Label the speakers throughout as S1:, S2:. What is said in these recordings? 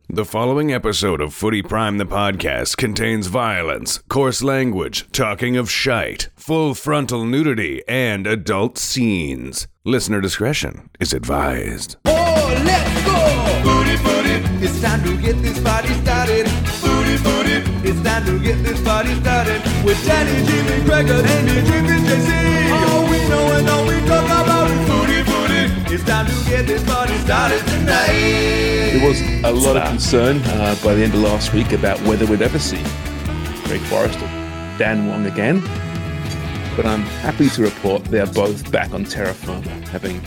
S1: The following episode of Footy Prime the podcast contains violence, coarse language, talking of shite, full frontal nudity, and adult scenes. Listener discretion is advised.
S2: Oh, let's go! Footy, footy, it's time to get this party started. Footy, footy, it's time to get this party started. With Danny, Jimmy, Gregor, Andy, Jimmy, JC. All we know and all we talk about is footy, footy. It's time to get this party started tonight.
S3: There was a lot of concern by the end of last week about whether we'd ever see Craig Forrest or Dan Wong again. But I'm happy to report they are both back on terra firma, having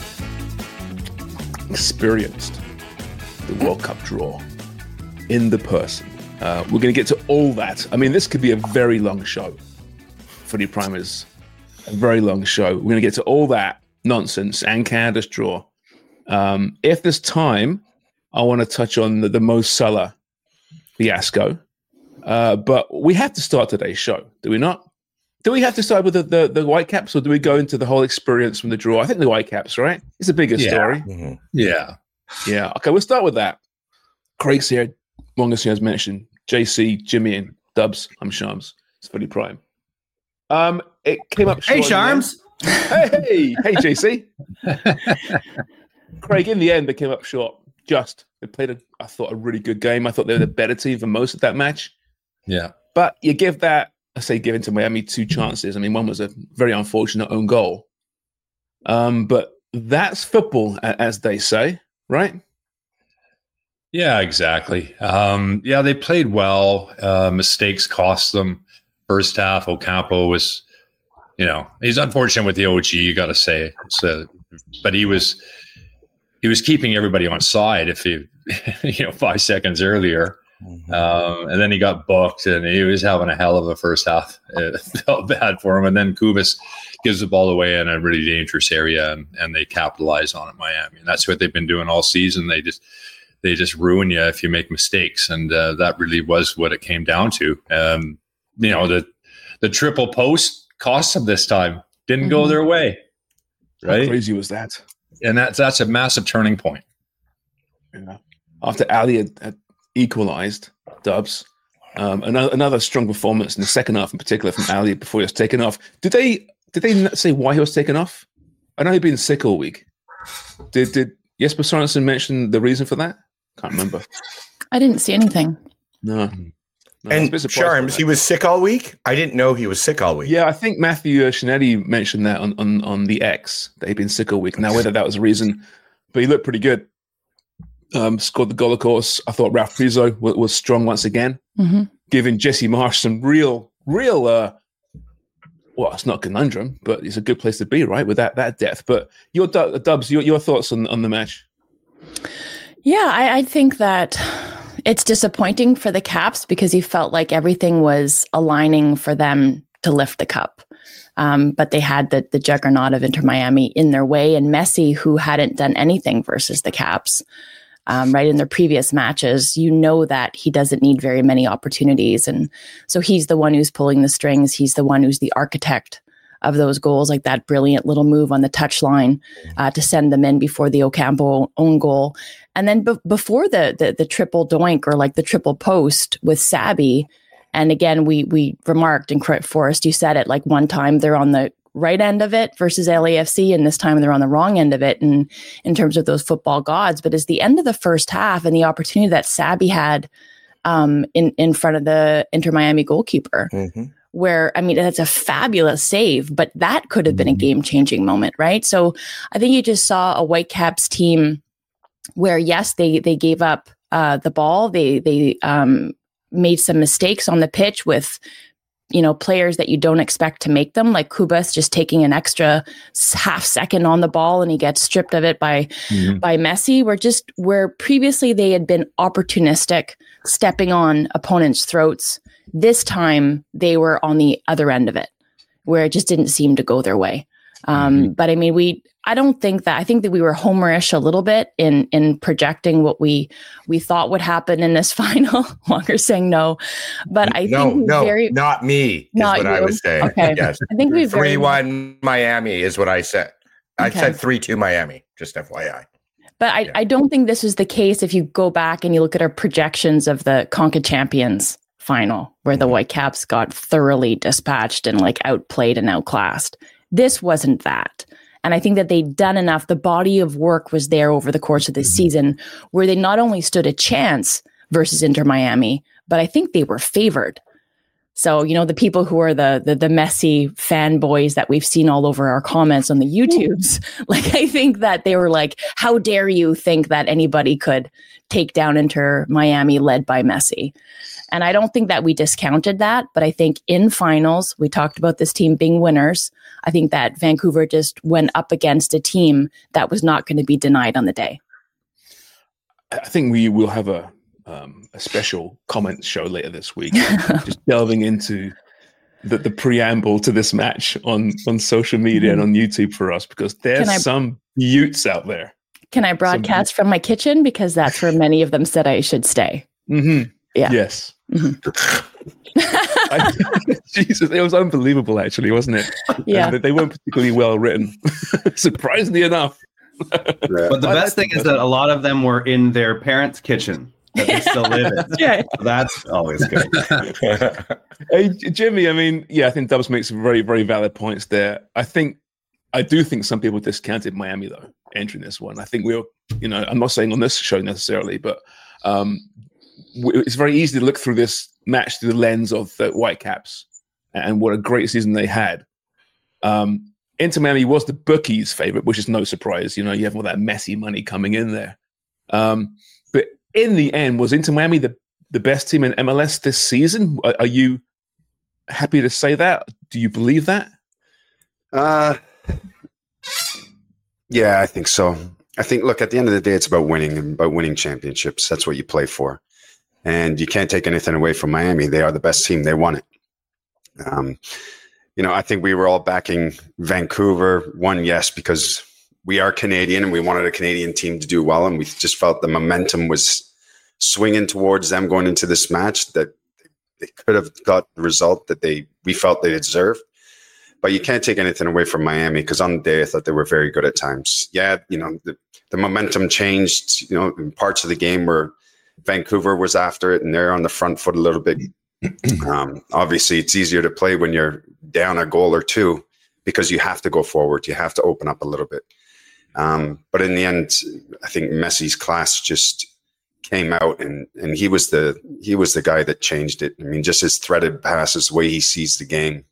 S3: experienced the World Cup draw in the person. We're going to get to all that. I mean, this could be a very long show. Footy Prime is a very long show. We're going to get to all that nonsense and Canada's draw. If there's time, I want to touch on the Mo Salah fiasco. But we have to start today's show, do we not? Do we have to start with the Whitecaps, or do we go into the whole experience from the draw? I think the Whitecaps, right? It's a bigger story.
S4: Mm-hmm.
S3: Yeah. Okay, we'll start with that. Craig's here. Wongus has mentioned. JC, Jimmy, and Dubs. I'm Shams. It's Footy Prime. It came up short.
S5: Hey, Shams.
S3: Hey, JC. Craig, in the end, they came up short. They played, I thought, a really good game. I thought they were the better team for most of that match.
S5: Yeah.
S3: But you give that, given to Miami two chances. I mean, one was a very unfortunate own goal. But that's football, as they say, right?
S5: Yeah, exactly. They played well. Mistakes cost them. First half, Ocampo was, he's unfortunate with the OG, you got to say. But he was keeping everybody on side if he, 5 seconds earlier. Mm-hmm. And then he got booked and he was having a hell of a first half. It felt bad for him. And then Kubas gives the ball away in a really dangerous area and they capitalize on it, Miami. And that's what they've been doing all season. They just ruin you if you make mistakes. And that really was what it came down to. The triple post cost them this time. Didn't go their way. Right?
S3: How crazy was that?
S5: And that's a massive turning point.
S3: Yeah. After Ali had equalized, Dubs, another strong performance in the second half, in particular from Ali before he was taken off. Did they say why he was taken off? I know he'd been sick all week. Did Jesper Sorensen mention the reason for that? Can't remember.
S6: I didn't see anything.
S3: No,
S4: and Charms, he was sick all week? I didn't know he was sick all week.
S3: Yeah, I think Matthew Shinetti mentioned that on the X, that he'd been sick all week. Now, whether that was a reason, but he looked pretty good. Scored the goal, of course. I thought Ralph Priso was strong once again, giving Jesse Marsh some real, well, it's not a conundrum, but it's a good place to be, right, with that depth. But your Dubs, your thoughts on the match?
S6: Yeah, I think that it's disappointing for the Caps because he felt like everything was aligning for them to lift the cup. But they had the juggernaut of Inter Miami in their way, and Messi, who hadn't done anything versus the Caps, right in their previous matches, that he doesn't need very many opportunities. And so he's the one who's pulling the strings. He's the one who's the architect of those goals, like that brilliant little move on the touchline to send them in before the Ocampo own goal. And then before the triple doink, or like the triple post with Sabi. And again, we remarked, and Forrest, you said it, like one time they're on the right end of it versus LAFC, and this time they're on the wrong end of it in terms of those football gods. But it's the end of the first half and the opportunity that Sabi had in front of the Inter Miami goalkeeper, where, I mean, that's a fabulous save, but that could have been a game-changing moment, right? So I think you just saw a Whitecaps team where, yes, they gave up the ball. They made some mistakes on the pitch with, players that you don't expect to make them, like Kubas just taking an extra half second on the ball and he gets stripped of it by Messi. Where previously they had been opportunistic, stepping on opponents' throats. This time they were on the other end of it, where it just didn't seem to go their way. But I mean, I think that we were homerish a little bit in projecting what we thought would happen in this final. Longer saying no, but I think
S4: not me.
S6: Not
S4: is what
S6: you.
S4: I was saying.
S6: Okay,
S4: yes,
S6: I think we
S4: 3-1 Miami is what I said. I
S6: Okay.
S4: said 3-2 Miami. Just FYI.
S6: But I don't think this was the case if you go back and you look at our projections of the Conca Champions final, where the Whitecaps got thoroughly dispatched and like outplayed and outclassed. This wasn't that. And I think that they'd done enough. The body of work was there over the course of the season where they not only stood a chance versus Inter Miami, but I think they were favored. So, you know, the people who are the Messi fanboys that we've seen all over our comments on the YouTubes, like, I think that they were like, how dare you think that anybody could take down Inter Miami led by Messi? And I don't think that we discounted that, but I think in finals, we talked about this team being winners. I think that Vancouver just went up against a team that was not going to be denied on the day.
S3: I think we will have a special comment show later this week, just delving into the preamble to this match on social media and on YouTube for us, because there's some beauts out there. Can I
S6: broadcast from my kitchen? Because that's where many of them said I should stay.
S3: Mm-hmm.
S6: Yeah.
S3: Yes. Mm-hmm. Jesus, it was unbelievable, actually, wasn't it?
S6: Yeah.
S3: And they weren't particularly well written, surprisingly enough.
S7: But the best thing is that a lot of them were in their parents' kitchen that they still live in.
S6: Yeah.
S7: So that's always good.
S3: Hey, Jimmy, I mean, yeah, I think Dubs makes very, very valid points there. I do think some people discounted Miami, though, entering this one. I think I'm not saying on this show necessarily, but it's very easy to look through this match through the lens of the Whitecaps and what a great season they had. Inter Miami was the bookies' favorite, which is no surprise. You know, you have all that messy money coming in there. But in the end, was Inter Miami the best team in MLS this season? Are you happy to say that? Do you believe that?
S8: Yeah, I think so. I think, look, at the end of the day, it's about winning and about winning championships. That's what you play for. And you can't take anything away from Miami. They are the best team. They won it. I think we were all backing Vancouver. One, yes, because we are Canadian and we wanted a Canadian team to do well. And we just felt the momentum was swinging towards them going into this match, that they could have got the result that we felt they deserved. But you can't take anything away from Miami, because on the day I thought they were very good at times. Yeah, the momentum changed, in parts of the game where Vancouver was after it and they're on the front foot a little bit. Obviously, it's easier to play when you're down a goal or two, because you have to go forward. You have to open up a little bit. But in the end, I think Messi's class just came out, and he was the guy that changed it. I mean, just his threaded passes, the way he sees the game.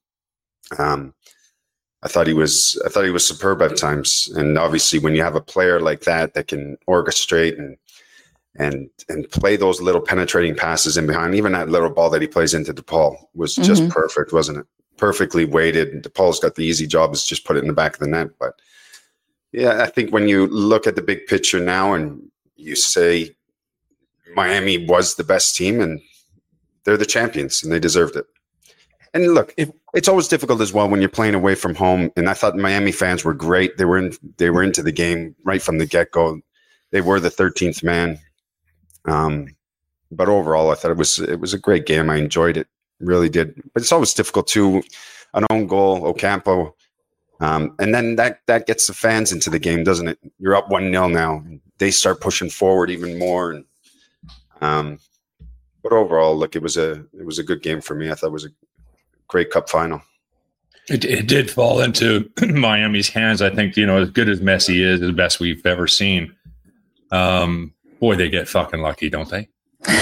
S8: I thought he was superb at times. And obviously, when you have a player like that can orchestrate and play those little penetrating passes in behind, even that little ball that he plays into DePaul was just perfect, wasn't it? Perfectly weighted. DePaul's got the easy job, is just put it in the back of the net. But yeah, I think when you look at the big picture now and you say Miami was the best team and they're the champions and they deserved it. And look, it's always difficult as well when you're playing away from home. And I thought Miami fans were great. They were into the game right from the get-go. They were the 13th man. But overall, I thought it was a great game. I enjoyed it, really did. But it's always difficult too. An own goal, Ocampo, and then that gets the fans into the game, doesn't it? You're up 1-0 now. They start pushing forward even more. And but overall, look, it was a good game for me. I thought it was a great cup final.
S5: It did fall into Miami's hands. I think, as good as Messi is, the best we've ever seen. Boy, they get fucking lucky, don't they?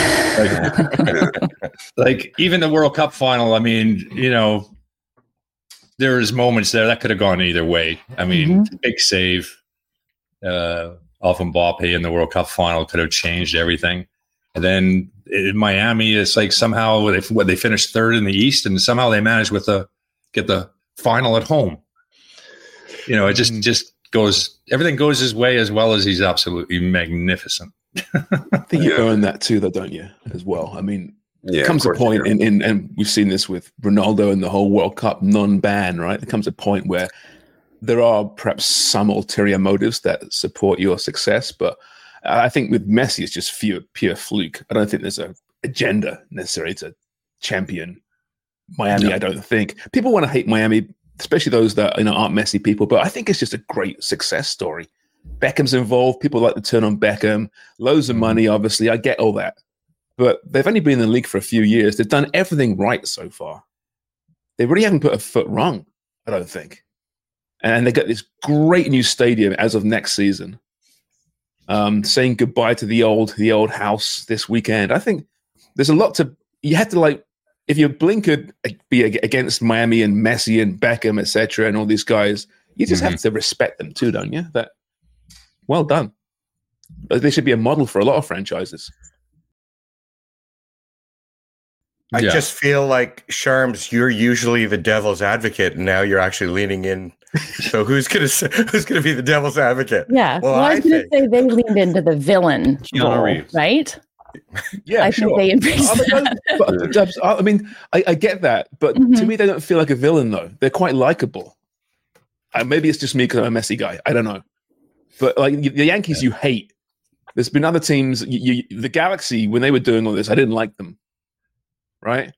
S5: Like even the World Cup final, I mean, there's moments there that could have gone either way. I mean, big save off Mbappe in the World Cup final could have changed everything. And then in Miami, it's like somehow they finished third in the East, and somehow they managed get the final at home. It just goes, everything goes his way, as well as he's absolutely magnificent.
S3: I think you earn that too, though, don't you? As well. I mean, there comes a point, and we've seen this with Ronaldo and the whole World Cup non-ban, right? There comes a point where there are perhaps some ulterior motives that support your success, but I think with Messi, it's just pure fluke. I don't think there's an agenda necessarily to champion Miami. No. I don't think people want to hate Miami, especially those that aren't Messi people. But I think it's just a great success story. Beckham's involved. People like to turn on Beckham. Loads of money, obviously. I get all that. But they've only been in the league for a few years. They've done everything right so far. They really haven't put a foot wrong, I don't think. And they got this great new stadium as of next season. Saying goodbye to the old house this weekend. I think there's a lot to. You have to, like, if your blink could be against Miami and Messi and Beckham, etc., and all these guys, you just have to respect them too, don't you? That well done. They should be a model for a lot of franchises.
S4: I just feel like, Sharms, you're usually the devil's advocate, and now you're actually leaning in. So who's gonna be the devil's advocate?
S6: Yeah. Well, I was going to say they leaned into the villain role, right?
S3: Yeah,
S6: I think they embraced that.
S3: I mean, I get that, but to me, they don't feel like a villain, though. They're quite likable. Maybe it's just me because I'm a Messi guy. I don't know. But like the Yankees, you hate. There's been other teams. The Galaxy, when they were doing all this, I didn't like them. Right.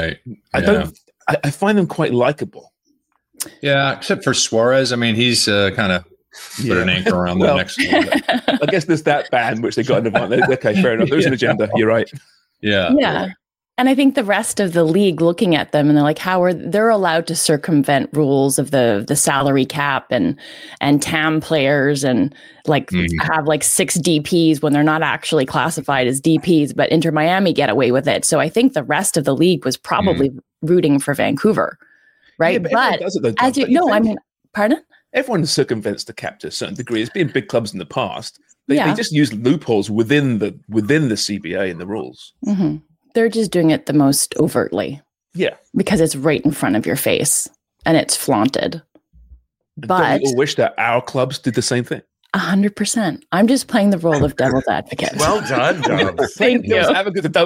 S3: I find them quite likable.
S5: Yeah, except for Suarez. I mean, he's kind of put an anchor around the next one.
S3: I guess there's that ban which they got in advance. Okay, fair enough. There's an agenda. You're right.
S6: Yeah. And I think the rest of the league looking at them and they're like, they're allowed to circumvent rules of the salary cap and TAM players and have like 6 DPs when they're not actually classified as DPs, but Inter Miami get away with it. So I think the rest of the league was probably rooting for Vancouver, right?
S3: Yeah, but
S6: pardon?
S3: Everyone circumvents the cap to a certain degree. It's been big clubs in the past. They just use loopholes within the CBA and the rules.
S6: Mm-hmm. They're just doing it the most overtly.
S3: Yeah.
S6: Because it's right in front of your face and it's flaunted.
S3: But don't we all wish that our clubs did the same thing?
S6: 100%. I'm just playing the role of devil's advocate.
S4: Well done, Dubs.
S6: Thank you.
S3: And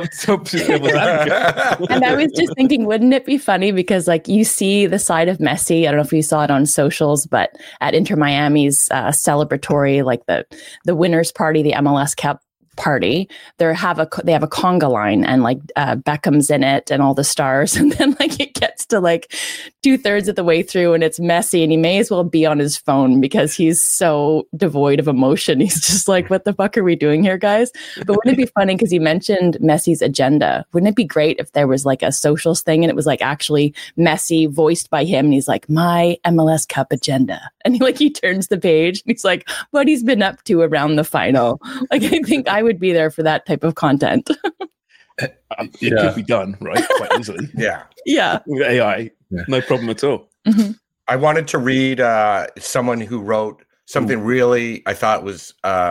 S6: I was just thinking, wouldn't it be funny? Because like you see the side of Messi. I don't know if you saw it on socials, but at Inter Miami's celebratory, like the winners party, the MLS Cup party, they have a conga line and like Beckham's in it and all the stars, and then like it gets to like 2/3 of the way through and it's Messi and he may as well be on his phone because he's so devoid of emotion. He's just like, what the fuck are we doing here, guys? But wouldn't it be funny, because you mentioned Messi's agenda, wouldn't it be great if there was like a socials thing and it was like actually Messi voiced by him and he's like, my MLS Cup agenda, and he turns the page and he's like, what he's been up to around the final. Like, I think I would be there for that type of content.
S3: It could be done, right? Quite easily.
S6: Yeah.
S3: With AI, no problem at all.
S6: Mm-hmm.
S4: I wanted to read someone who wrote something really I thought was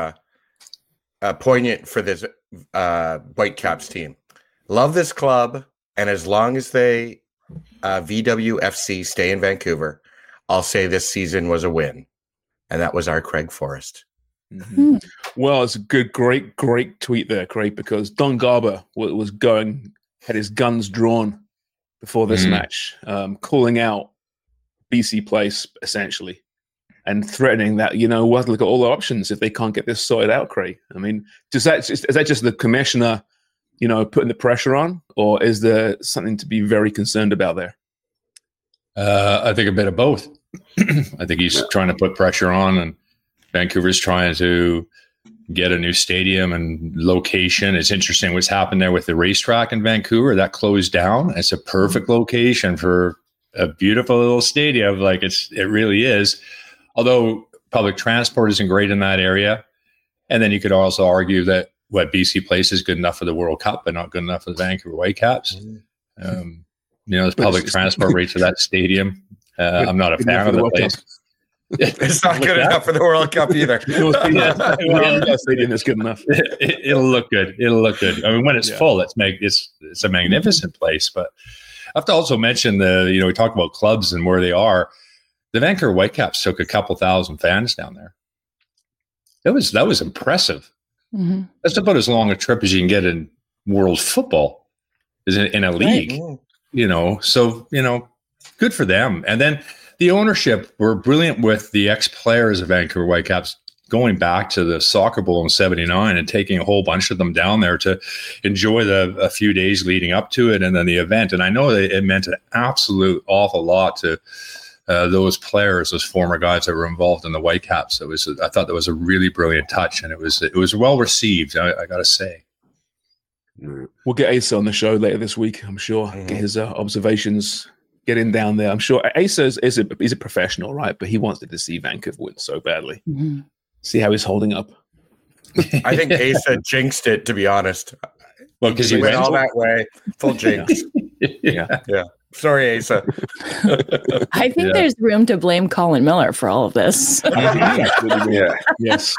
S4: poignant for this Whitecaps team. Love this club, and as long as they VWFC stay in Vancouver, I'll say this season was a win. And that was our Craig Forrest.
S3: Mm-hmm. Well, it's a great tweet there, Craig, because Don Garber had his guns drawn before this match, calling out BC Place essentially and threatening that, we'll have to look at all the options if they can't get this sorted out, Craig. I mean, is that just the commissioner, putting the pressure on, or is there something to be very concerned about there?
S5: I think a bit of both. I think he's trying to put pressure on, and Vancouver's trying to get a new stadium and location. It's interesting what's happened there with the racetrack in Vancouver. That closed down. It's a perfect location for a beautiful little stadium. Like it really is. Although public transport isn't great in that area. And then you could also argue that what BC Place is good enough for the World Cup, but not good enough for the Vancouver Whitecaps. There's public transport rates to that stadium. I'm not a fan of the place.
S4: It's not good enough for the World Cup either.
S3: Stadium is good enough.
S5: It'll look good. I mean, when it's full, it's a magnificent place. But I have to also mention we talked about clubs and where they are. The Vancouver Whitecaps took a couple thousand fans down there. That was impressive.
S6: Mm-hmm.
S5: That's about as long a trip as you can get in world football, is in a league. Right. So good for them. And then the ownership were brilliant with the ex-players of Vancouver Whitecaps going back to the Soccer Bowl in '79 and taking a whole bunch of them down there to enjoy a few days leading up to it and then the event. And I know that it meant an absolute awful lot to those players, those former guys that were involved in the Whitecaps. I thought that was a really brilliant touch, and it was well received. I got to say.
S3: We'll get Asa on the show later this week, I'm sure. Get his observations, get in down there. I'm sure Asa is a professional, right? But he wanted to see Vancouver win so badly. Mm-hmm. See how he's holding up.
S4: I think Asa jinxed it, to be honest.
S5: Well, because
S4: he went all that way, full jinx. Yeah. Sorry, Asa.
S6: I think there's room to blame Colin Miller for all of this.
S3: Yes.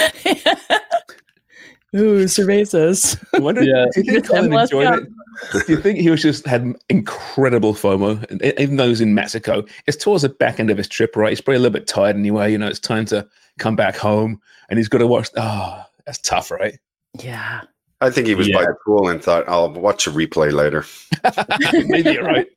S6: Ooh, Cervezas.
S3: I wonder, do you think Colin enjoyed it? Do you think he had incredible FOMO, and even though he was in Mexico? It's towards the back end of his trip, right? He's probably a little bit tired anyway. It's time to come back home, and he's got to watch. Oh, that's tough, right?
S6: Yeah.
S8: I think he was by the pool and thought, I'll watch a replay later.
S3: Maybe you're right.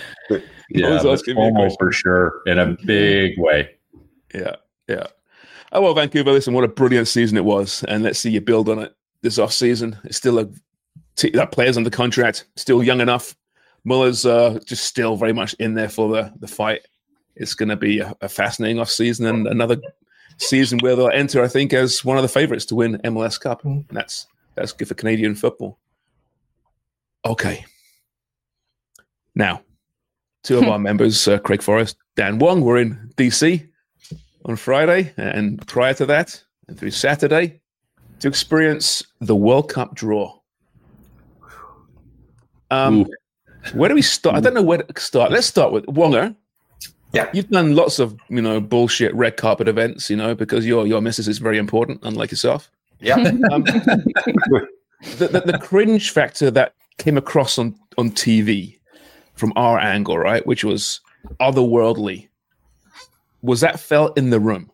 S5: FOMO for sure, in a big way.
S3: Yeah. Oh, well, Vancouver, listen, what a brilliant season it was. And let's see you build on it this offseason. It's still that player's under contract, still young enough. Muller's just still very much in there for the fight. It's going to be a fascinating offseason and another season where they'll enter, I think, as one of the favorites to win MLS Cup. And that's good for Canadian football. Okay. Now, two of our members, Craig Forrest, Dan Wong, were in DC on Friday, and prior to that, and through Saturday, to experience the World Cup draw. Where do we start? I don't know where to start. Let's start with Wonger.
S4: Yeah,
S3: you've done lots of bullshit red carpet events, because your missus is very important, unlike yourself.
S4: Yeah.
S3: The cringe factor that came across on TV from our angle, right, which was otherworldly. Was that felt in the room?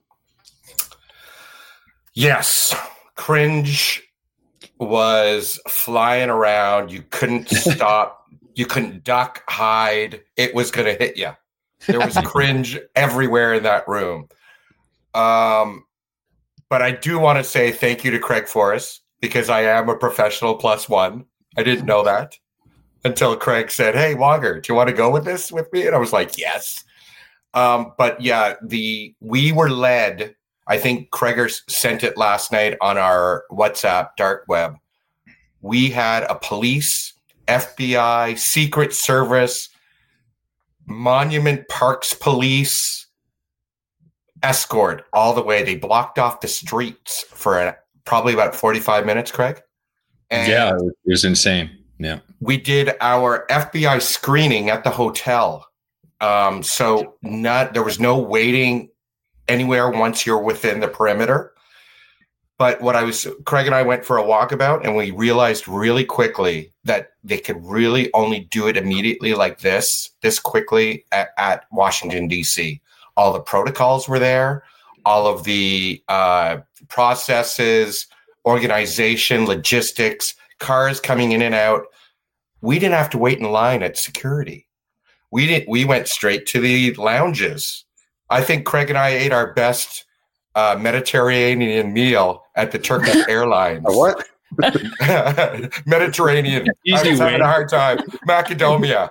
S4: Yes. Cringe was flying around. You couldn't stop. You couldn't duck, hide. It was going to hit you. There was cringe everywhere in that room. But I do want to say thank you to Craig Forrest, because I am a professional +1. I didn't know that until Craig said, "Hey, Wonger, do you want to go with this with me?" And I was like, yes. But yeah, we were led. I think Kreger sent it last night on our WhatsApp dark web. We had a police, FBI, Secret Service, Monument Parks Police escort all the way. They blocked off the streets for probably about 45 minutes, Craig. And
S5: yeah, it was insane. Yeah,
S4: we did our FBI screening at the hotel. So there was no waiting anywhere once you're within the perimeter. But Craig and I went for a walkabout, and we realized really quickly that they could really only do it immediately like this quickly at Washington, D.C. All the protocols were there, all of the processes, organization, logistics, cars coming in and out. We didn't have to wait in line at security. We went straight to the lounges. I think Craig and I ate our best Mediterranean meal at the Turkish Airlines.
S8: What?
S4: Mediterranean.
S5: Easy
S4: I was having a hard time. Macedonia.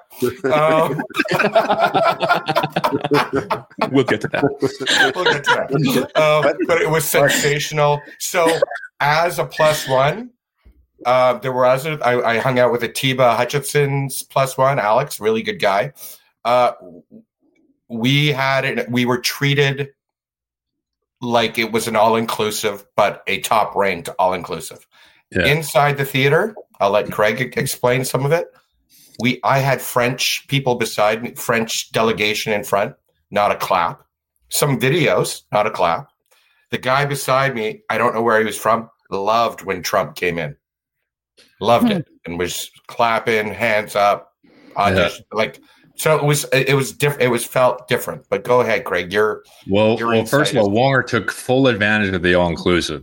S3: We'll get to that.
S4: But it was sensational. So as a +1, there were others. I hung out with Atiba Hutchinson's +1, Alex, really good guy. We were treated like it was an all-inclusive, but a top-ranked all-inclusive. Yeah. Inside the theater, I'll let Craig explain some of it. I had French people beside me, French delegation in front, not a clap. Some videos, not a clap. The guy beside me, I don't know where he was from, loved when Trump came in. Loved it and was clapping, hands up, audition, So it was different. It was felt different. But go ahead, Craig.
S5: Well, first of all, Wonger took full advantage of the all-inclusive.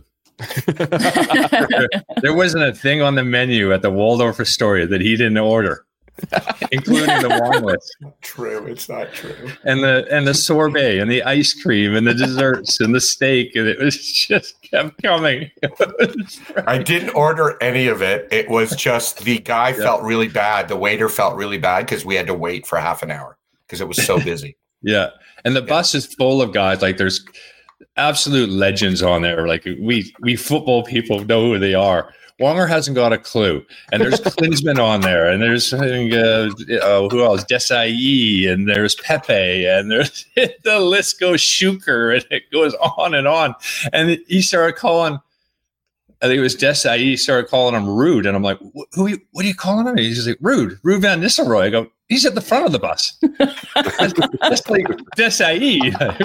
S5: There wasn't a thing on the menu at the Waldorf Astoria that he didn't order, including the wine list.
S4: True, it's not true.
S5: And the sorbet and the ice cream and the desserts and the steak, and it was just kept coming.
S4: I didn't order any of it. It was just the guy felt really bad. The waiter felt really bad because we had to wait for half an hour because it was so busy.
S5: Yeah. And the bus is full of guys. Like there's absolute legends on there. Like we football people know who they are. Wonger hasn't got a clue. And there's Klinsmann on there. And there's who else? Desai, and there's Pepe, and there's the list goes Schuker, and it goes on. And he started calling, I think it was Desai, he started calling him Rude. And I'm like, what are you calling him? He's like, Rude Van Nistelrooy. I go, he's at the front of the bus. That's like Desai.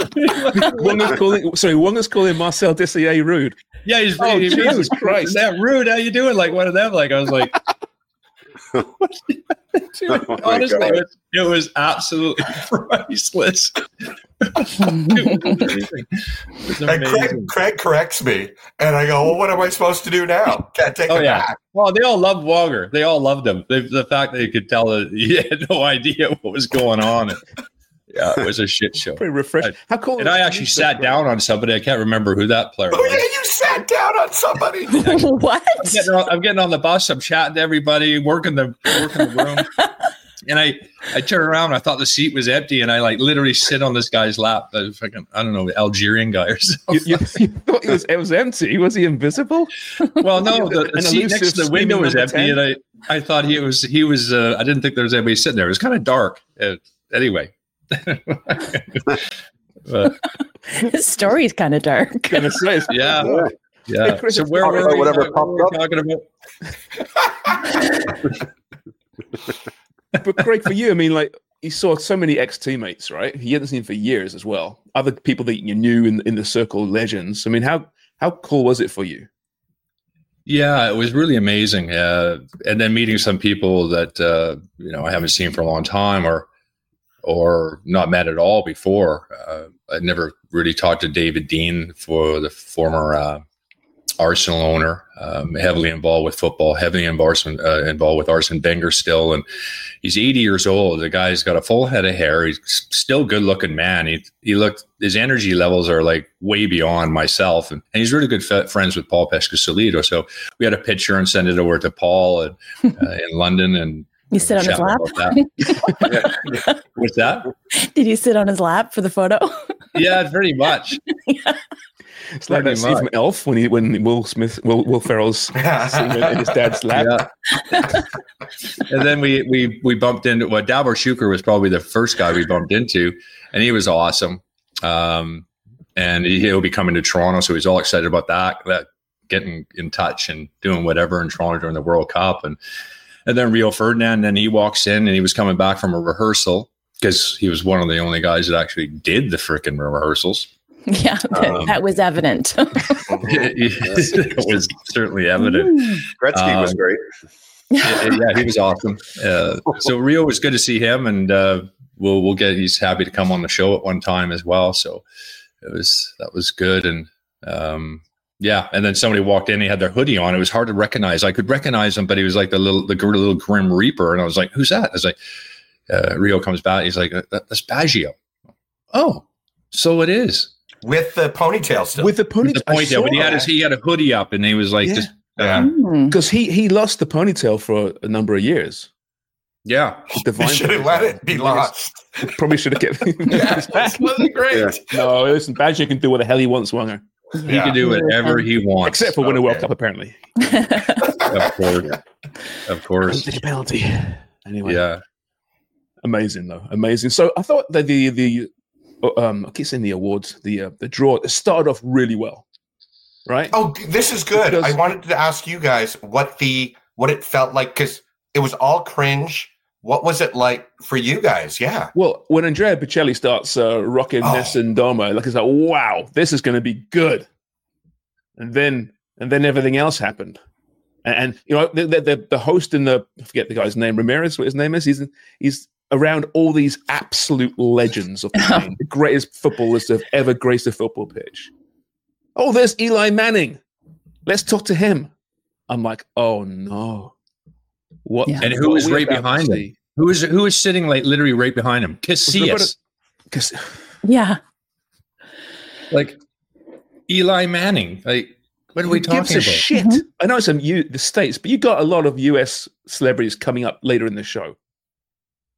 S3: Wonger's calling Marcel Desailly Rude.
S5: Yeah, he's
S3: Jesus Christ.
S5: Is that Rude? How you doing? Like one of them. Like I was like, dude, honestly, it was absolutely priceless.
S4: And Craig corrects me, and I go, "Well, what am I supposed to do now? Can't take it back."
S5: Well, they all loved Wonger. They all loved him. The fact that you could tell that he had no idea what was going on. Yeah, it was a shit show.
S3: Pretty refreshing. How cool!
S5: And I actually sat down on somebody. I can't remember who that player was.
S4: Oh yeah, you sat down on somebody.
S6: What?
S5: I'm getting on the bus. I'm chatting to everybody, working the room. And I turn around. I thought the seat was empty, and I like literally sit on this guy's lap. I don't know, Algerian guy or something.
S3: You thought it was empty? Was he invisible?
S5: Well, no, the seat next to the window was empty, and I thought he was. I didn't think there was anybody sitting there. It was kind of dark. Anyway.
S6: His story is kind of dark.
S5: Yeah. So where were we talking about?
S3: But Craig, for you, I mean, like you saw so many ex-teammates, right? He hadn't seen for years as well. Other people that you knew in the circle, legends. I mean, how cool was it for you?
S5: Yeah, it was really amazing. And then meeting some people that I haven't seen for a long time, or not met at all before. I'd never really talked to David Dean, for the former Arsenal owner, heavily involved with football, heavily involved with Arsene Wenger still. And he's 80 years old. The guy's got a full head of hair. He's still a good looking man. His energy levels are like way beyond myself. And he's really good friends with Paul Pescasolido. So we had a picture and sent it over to Paul in London, and
S6: you sit on his lap?
S5: What's that?
S6: Did you sit on his lap for the photo?
S5: Yeah, pretty much.
S6: Yeah.
S3: It's like that scene from Elf when Will Ferrell's sitting in his dad's lap.
S5: Yeah. And then we bumped into Davor Schuker was probably the first guy we bumped into, and he was awesome. And he'll be coming to Toronto, so he's all excited about that getting in touch and doing whatever in Toronto during the World Cup. And then Rio Ferdinand, then he walks in, and he was coming back from a rehearsal because he was one of the only guys that actually did the freaking rehearsals.
S6: Yeah, that was evident.
S5: It was certainly evident.
S8: Gretzky was great.
S5: Yeah, he was awesome. So Rio was good to see him, and he's happy to come on the show at one time as well. So that was good. And and then somebody walked in, he had their hoodie on. It was hard to recognize. I could recognize him, but he was like the little Grim Reaper. And I was like, who's that? I was like, Rio comes back. He's like, that's Baggio. Oh, so it is.
S4: With the ponytail still.
S3: With the ponytail.
S5: But he had a hoodie up, and he was like,
S3: because he lost the ponytail for a number of years.
S5: Yeah.
S4: He should have let it be lost.
S3: Probably should have kept it back.
S4: Wasn't great.
S3: Yeah. No, listen, Badger can do what the hell he wants, Wonger.
S5: He can do whatever he wants.
S3: Except for win a World Cup, apparently.
S5: Of course.
S3: Take a penalty. Anyway.
S5: Yeah.
S3: Amazing, though. Amazing. So I thought that I keep saying the awards, the draw, it started off really well, right?
S4: Oh, this is good. I wanted to ask you guys what it felt like, because it was all cringe. What was it like for you guys? Yeah.
S3: Well, when Andrea Bocelli starts rocking Nessun Dorma, it's like, wow, this is going to be good. And then everything else happened. And the host I forget the guy's name, Ramirez, what his name is. He's around all these absolute legends of the game, the greatest footballers to have ever graced a football pitch. Oh, there's Eli Manning. Let's talk to him. I'm like, oh no. What?
S5: Yeah. And who was right behind him? Who was sitting like literally right behind him? Casillas.
S6: Yeah.
S5: Like Eli Manning. Like, what are we talking about?
S3: Shit. Mm-hmm. I know it's the States, but you got a lot of US celebrities coming up later in the show.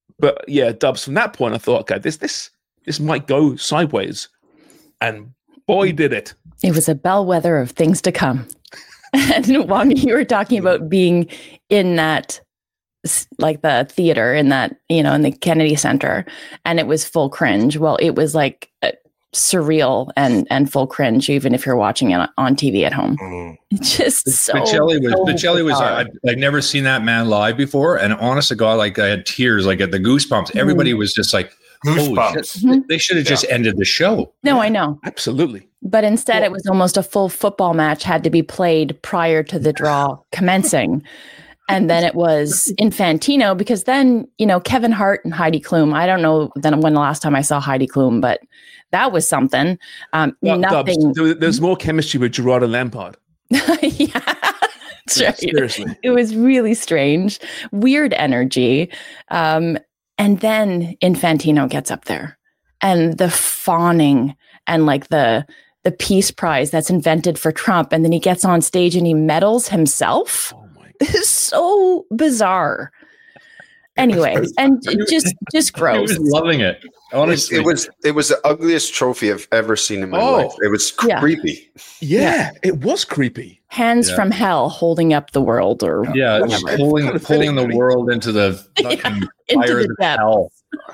S3: But yeah, Dubs, from that point, I thought, okay, this might go sideways. And boy, did it.
S6: It was a bellwether of things to come. And Wong, you were talking about being in that, like the theater in that, in the Kennedy Center, and it was full cringe. Well, it was like surreal and full cringe, even if you're watching it on TV at home. Just so.
S5: Bocelli was. I've never seen that man live before, and honest to God, like I had tears, like at the goosebumps. Everybody was just like goosebumps. They should have just ended the show.
S6: No, I know,
S3: absolutely.
S6: But instead, it was almost a full football match had to be played prior to the draw commencing. And then it was Infantino, because then, Kevin Hart and Heidi Klum, I don't know when the last time I saw Heidi Klum, but that was something. Nothing.
S3: There's more chemistry with Gerard and Lampard.
S6: Yeah, that's right.
S3: Seriously.
S6: It was really strange, weird energy. And then Infantino gets up there, and the fawning and like the Peace Prize that's invented for Trump. And then he gets on stage and he medals himself. It's so bizarre. Anyway, and just gross.
S5: I was loving it. Honestly,
S8: it was the ugliest trophy I've ever seen in my life. It was creepy.
S3: Yeah, it was creepy.
S6: Hands from hell holding up the world, or
S5: pulling the world into the fucking fires of hell.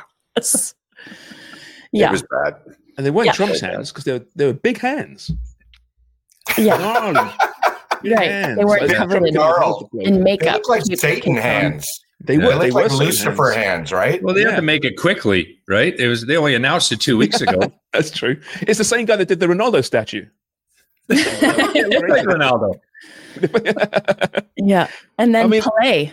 S6: Yeah,
S8: it was bad.
S3: And they weren't Trump's hands, because they were big hands.
S6: Yeah. Right, they weren't covered in makeup.
S4: They look like Satan hands.
S3: They were
S4: like Lucifer hands, right?
S5: Well, they had to make it quickly, right? They only announced it 2 weeks ago.
S3: That's true. It's the same guy that did the Ronaldo statue.
S5: It looked like Ronaldo.
S6: Yeah, and then Pelé.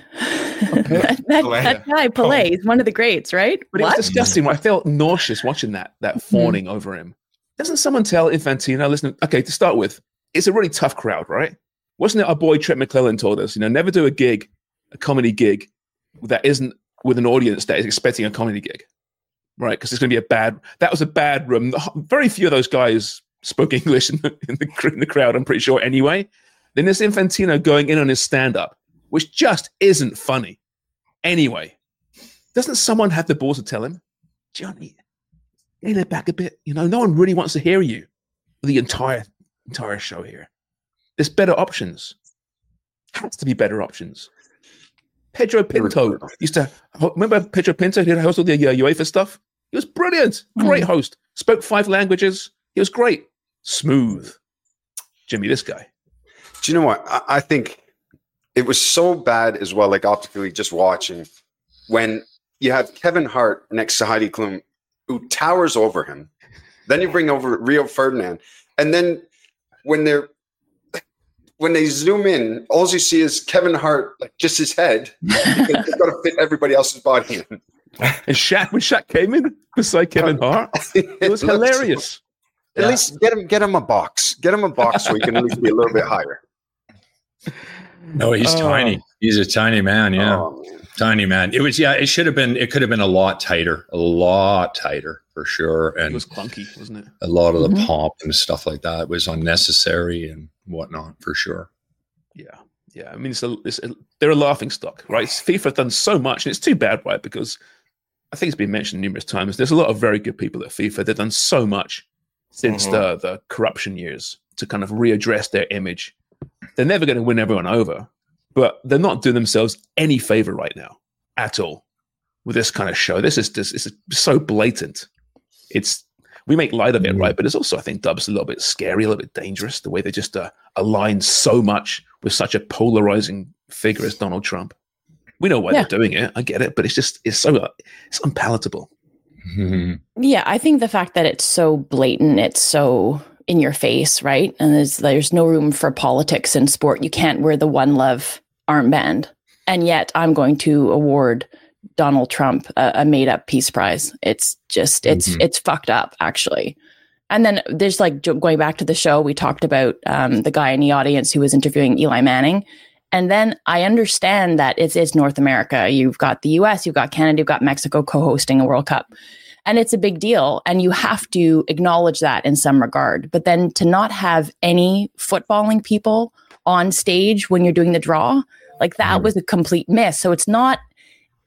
S6: That guy Pelé is one of the greats, right?
S3: But it was disgusting. I felt nauseous watching that fawning over him. Doesn't someone tell Infantino, listen, okay, to start with, it's a really tough crowd, right? Wasn't it our boy Trent McClellan told us, never do a comedy gig that isn't with an audience that is expecting a comedy gig, right? Because it's going to be that was a bad room. Very few of those guys spoke English in the crowd, I'm pretty sure anyway. Then there's Infantino going in on his stand-up, which just isn't funny. Anyway, doesn't someone have the balls to tell him, Johnny, lean it back a bit? No one really wants to hear you for the entire show here. There's better options. Has to be better options. Pedro Pinto remember Pedro Pinto? He hosted the UEFA stuff. He was brilliant. Great host. Spoke 5 languages. He was great. Smooth. Jimmy, this guy.
S8: Do you know what? I think it was so bad as well, like optically just watching, when you have Kevin Hart next to Heidi Klum, who towers over him. Then you bring over Rio Ferdinand. And then when they zoom in, all you see is Kevin Hart, like just his head, because he's got to fit everybody else's body in.
S3: And Shaq, when Shaq came in beside Kevin Hart, it was hilarious.
S8: At least get him a box. Get him a box so he can at least be a little bit higher.
S5: No, he's tiny. He's a tiny man. Yeah. Oh, man. Tiny man. It was, it could have been a lot tighter for sure. And
S3: it was clunky, wasn't it?
S5: A lot of the pomp and stuff like that was unnecessary and whatnot for sure.
S3: Yeah. I mean, they're a laughing stock, right? FIFA have done so much, and it's too bad, right? Because I think it's been mentioned numerous times. There's a lot of very good people at FIFA. They've done so much since the corruption years to kind of readdress their image. They're never going to win everyone over, but they're not doing themselves any favor right now at all with this kind of show. This is so blatant. We make light of it, right? But it's also, I think, Dub's a little bit scary, a little bit dangerous, the way they just align so much with such a polarizing figure as Donald Trump. We know why they're doing it. I get it, but it's unpalatable.
S6: Yeah, I think the fact that it's so blatant, it's so in your face, right? And there's no room for politics in sport. You can't wear the One Love armband. And yet I'm going to award Donald Trump a made-up Peace Prize. It's just, it's fucked up, actually. And then there's like, going back to the show, we talked about the guy in the audience who was interviewing Eli Manning. And then I understand that it's North America. You've got the US, you've got Canada, you've got Mexico co-hosting a World Cup. And it's a big deal. And you have to acknowledge that in some regard. But then to not have any footballing people on stage when you're doing the draw, like that was a complete miss. So it's not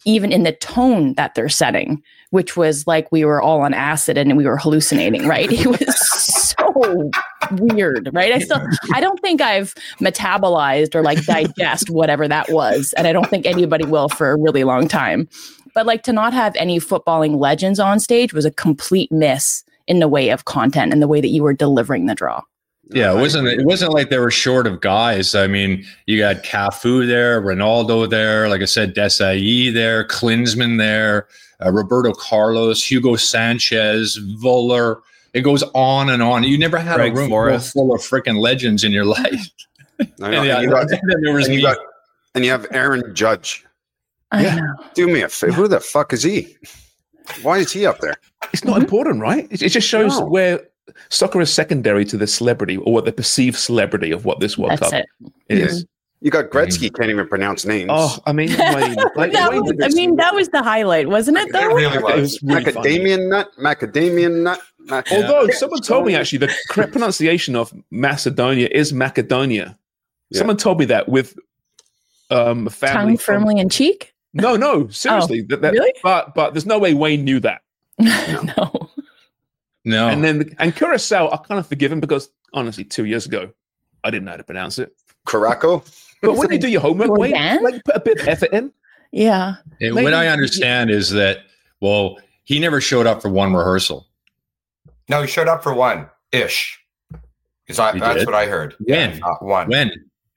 S6: even in the tone that they're setting, which was like we were all on acid and we were hallucinating, right? It was so weird, right? I don't think I've metabolized or like digest whatever that was. And I don't think anybody will for a really long time. But like to not have any footballing legends on stage was a complete miss in the way of content and the way that you were delivering the draw.
S5: Yeah, it wasn't like they were short of guys. I mean, you got Cafu there, Ronaldo there, like I said, Desailly there, Klinsmann there, Roberto Carlos, Hugo Sanchez, Vuller. It goes on and on. You never had
S7: Greg
S5: a room
S7: Forrest.
S5: full of freaking legends in your life.
S8: I know. And you have Aaron Judge.
S6: I know.
S8: Do me a favor. Who the fuck is he? Why is he up there?
S3: It's not important, right? It just shows where soccer is secondary to the celebrity or what the perceived celebrity of what this World
S6: That's
S3: Cup
S6: it.
S3: is.
S8: You got Gretzky, can't even pronounce names.
S3: Oh, I mean, Wayne,
S6: that was the highlight, wasn't it? Though.
S4: It really
S3: it
S4: was.
S3: was really funny.
S8: Macadamian nut.
S3: Although someone told me actually the correct pronunciation of Macedonia is Macedonia.
S8: Yeah.
S3: Someone told me that with a family
S6: Tongue firmly in cheek.
S3: No, seriously.
S6: Really?
S3: But there's no way Wayne knew that.
S6: No.
S5: No.
S3: And Curacao, I kind of forgive him because honestly, 2 years ago, I didn't know how to pronounce it.
S8: Caraco?
S3: But when you do your homework, Wayne,
S6: Jordan?
S3: like put a bit of effort in.
S6: Yeah.
S5: What I understand is that, well, he never showed up for one rehearsal.
S4: No, he showed up for one-ish. That's
S5: did?
S4: what I heard.
S5: When?
S4: One.
S5: When?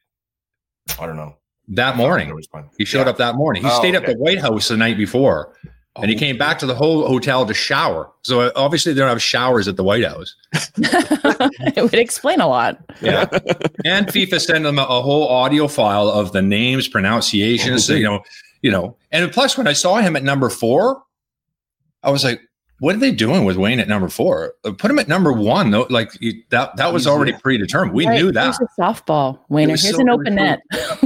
S4: I don't know.
S5: That morning.
S4: There was one.
S5: He showed
S4: Yeah.
S5: up that morning. He stayed at the White House the night before. And he came back to the whole hotel to shower. So obviously they don't have showers at the White House.
S6: It would explain a lot.
S5: Yeah. And FIFA sent him a whole audio file of the names, pronunciations, you know. And plus when I saw him at number 4, I was like, what are they doing with Wayne at number 4? Put him at number 1. Though, like that was already predetermined. We knew that.
S6: Here's a softball, Wayne. Here's an open net.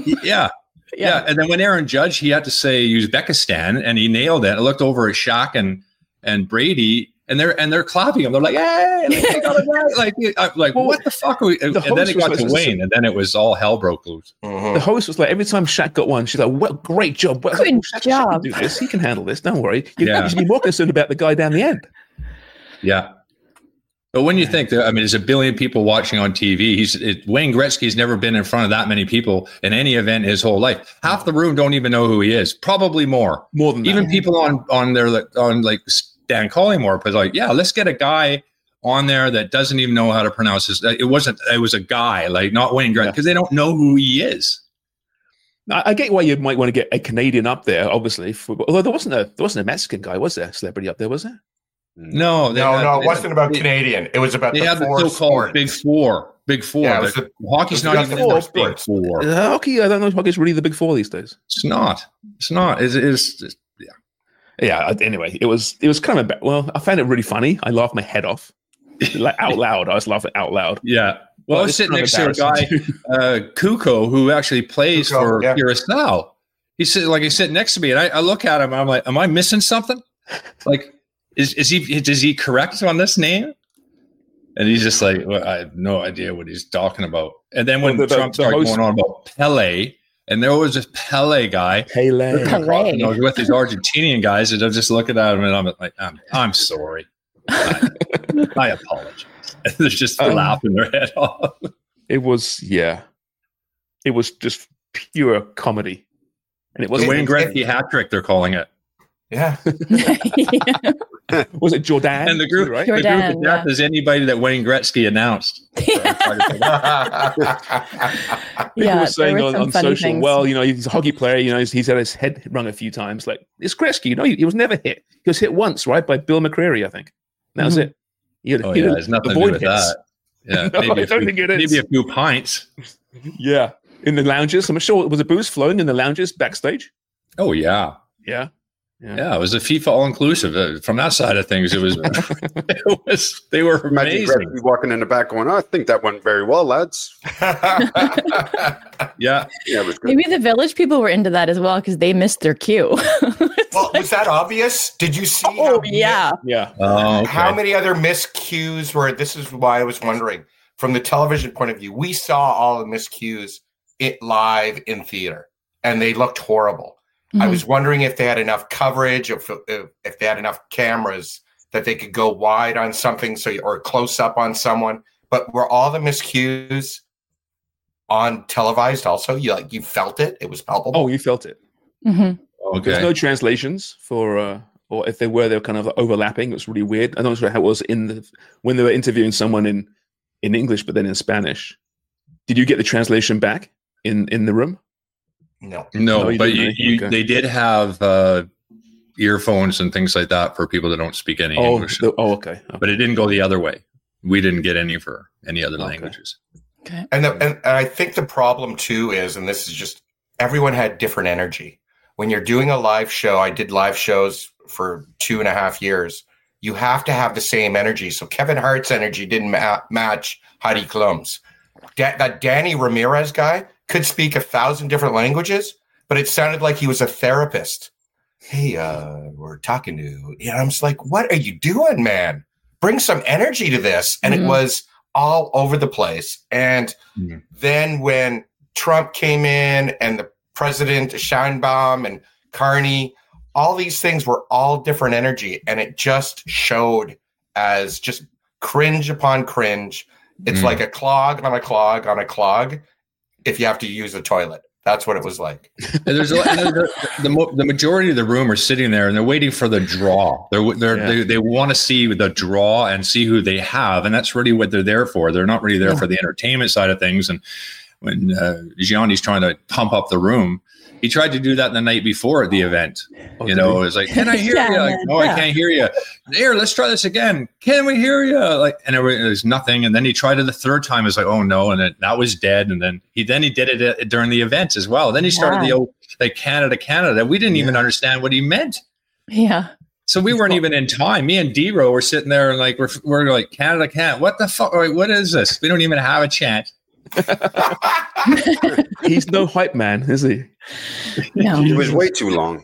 S5: Yeah. And then when Aaron Judge, he had to say Uzbekistan and he nailed it. I looked over at Shaq and Brady and they're clapping him. They're like, hey, they got it right. Like what the fuck are we? And then it got to Wayne and then it was all hell broke loose.
S3: The host was like, every time Shaq got one, she's like, well, great job. Well,
S6: Good
S3: Shaq
S6: job.
S3: can do this. He can handle this. Don't worry. You should be more concerned about the guy down the end.
S5: Yeah. But when you think that, I mean, there's a billion people watching on TV. Wayne Gretzky's never been in front of that many people in any event his whole life. Half the room don't even know who he is. Probably more
S3: than that.
S5: Even people on Stan Collymore was like, yeah, let's get a guy on there that doesn't even know how to pronounce this. It was a guy, like not Wayne Gretzky, because they don't know who he is.
S3: I get why you might want to get a Canadian up there, obviously. Although there wasn't a Mexican guy, was there? A celebrity up there, was there?
S5: No,
S4: it wasn't about Canadian. It was about
S5: they
S4: the
S5: had
S4: four
S5: the so-called
S4: sports.
S5: Big Four. Big Four.
S4: Yeah,
S5: hockey's not even
S4: the
S5: the Big Four.
S3: Hockey, I don't know if hockey's really the Big Four these days.
S5: It's not. It's
S3: yeah. Anyway, it was kind of I found it really funny. I laughed my head off, like out loud. I was laughing out loud.
S5: Yeah. Well, I was sitting next to a guy, Kuko, who actually plays for Curacao. He's sitting next to me, and I look at him. And I'm like, am I missing something? Like, is he correct on this name? And he's just like, well, I have no idea what he's talking about. And then when Trump started going on about Pele, and there was this Pele guy,
S3: Pele.
S5: With his Argentinian guys, and I'm just looking at him, and I'm like, I'm sorry, I apologize. And they're just laughing their head off.
S3: It was just pure comedy, and it was
S5: Wayne Gretzky hat trick. They're calling it.
S4: Yeah.
S3: Was it Jordan?
S5: And the group,
S3: right?
S5: the group of death is anybody that Wayne Gretzky announced.
S3: People were saying on social, things. Well, he's a hockey player. He's had his head rung a few times. Like, it's Gretzky. He was never hit. He was hit once, right, by Bill McCreary, I think. That was it.
S5: There's nothing to do with that. Yeah,
S3: no, I don't think it is.
S5: Maybe a few pints.
S3: Yeah, in the lounges. I'm sure was a booze flowing in the lounges backstage.
S5: Oh yeah. Yeah, it was a FIFA all-inclusive. From that side of things, it was they were amazing.
S8: Walking in the back going, I think that went very well, lads.
S5: Yeah,
S8: it was good.
S6: Maybe the Village people were into that as well because they missed their cue.
S4: Was that obvious? Did you see?
S6: Yeah.
S4: How many other miscues were? This is why I was wondering. From the television point of view, we saw all the miscues live in theater, and they looked horrible. I was wondering if they had enough coverage, if they had enough cameras that they could go wide on something, or close up on someone. But were all the miscues on televised also? You felt it? It was palpable?
S3: Oh, you felt it.
S6: Mm-hmm.
S5: Okay.
S3: There's no translations for, or if they were kind of overlapping. It was really weird. I'm not sure how it was when they were interviewing someone in English, but then in Spanish. Did you get the translation back in the room?
S4: No,
S5: but they did have earphones and things like that for people that don't speak any English.
S3: Okay.
S5: But it didn't go the other way. We didn't get any for any other languages.
S6: Okay.
S4: And I think the problem too is, and this is just, everyone had different energy. When you're doing a live show, I did live shows for 2.5 years. You have to have the same energy. So Kevin Hart's energy didn't match Heidi Klum's. That Danny Ramirez guy could speak 1,000 different languages, but it sounded like he was a therapist. Hey, we're talking to, I'm just like, what are you doing, man? Bring some energy to this. And it was all over the place. And then when Trump came in and the president, Sheinbaum and Carney, all these things were all different energy. And it just showed as just cringe upon cringe. It's like a clog on a clog on a clog if you have to use a toilet. That's what it was like.
S5: And the majority of the room are sitting there and they're waiting for the draw. They want to see the draw and see who they have, and that's really what they're there for. They're not really there for the entertainment side of things. And when Gianni's trying to pump up the room, he tried to do that the night before the event. It's like, can I hear you? Like, no, I can't hear you. Here, let's try this again. Can we hear you? Like, and there's nothing. And then he tried it the third time. It's like, oh no, and then that was dead. And then he did it during the events as well. Then he started Canada. We didn't even understand what he meant.
S6: Yeah.
S5: So we weren't even in time. Me and D-Ro were sitting there and like we're like, Canada can't. What the fuck? Like, what is this? We don't even have a chant.
S3: He's no hype man, is he?
S6: No.
S8: It was way too long.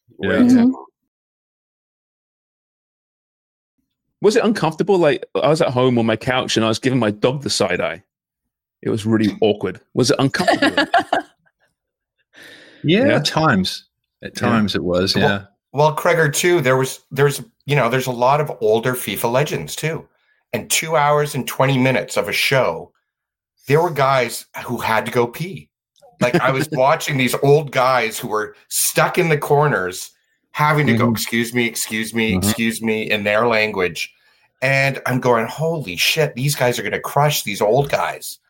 S3: Was it uncomfortable? Like, I was at home on my couch and I was giving my dog the side eye. It was really awkward. Was it uncomfortable?
S5: At times. At times it was, yeah.
S4: Well, Craig, too, there's a lot of older FIFA legends too. And 2 hours and 20 minutes of a show, there were guys who had to go pee. Like, I was watching these old guys who were stuck in the corners having to go, excuse me, in their language. And I'm going, holy shit, these guys are going to crush these old guys.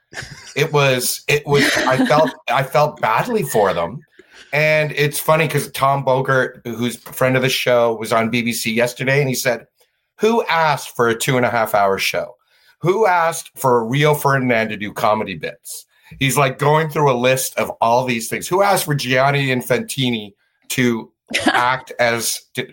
S4: I felt badly for them. And it's funny because Tom Bogert, who's a friend of the show, was on BBC yesterday, and he said, who asked for a 2.5-hour show? Who asked for Rio Ferdinand to do comedy bits? He's like going through a list of all these things. Who asked for Gianni Infantini to act as the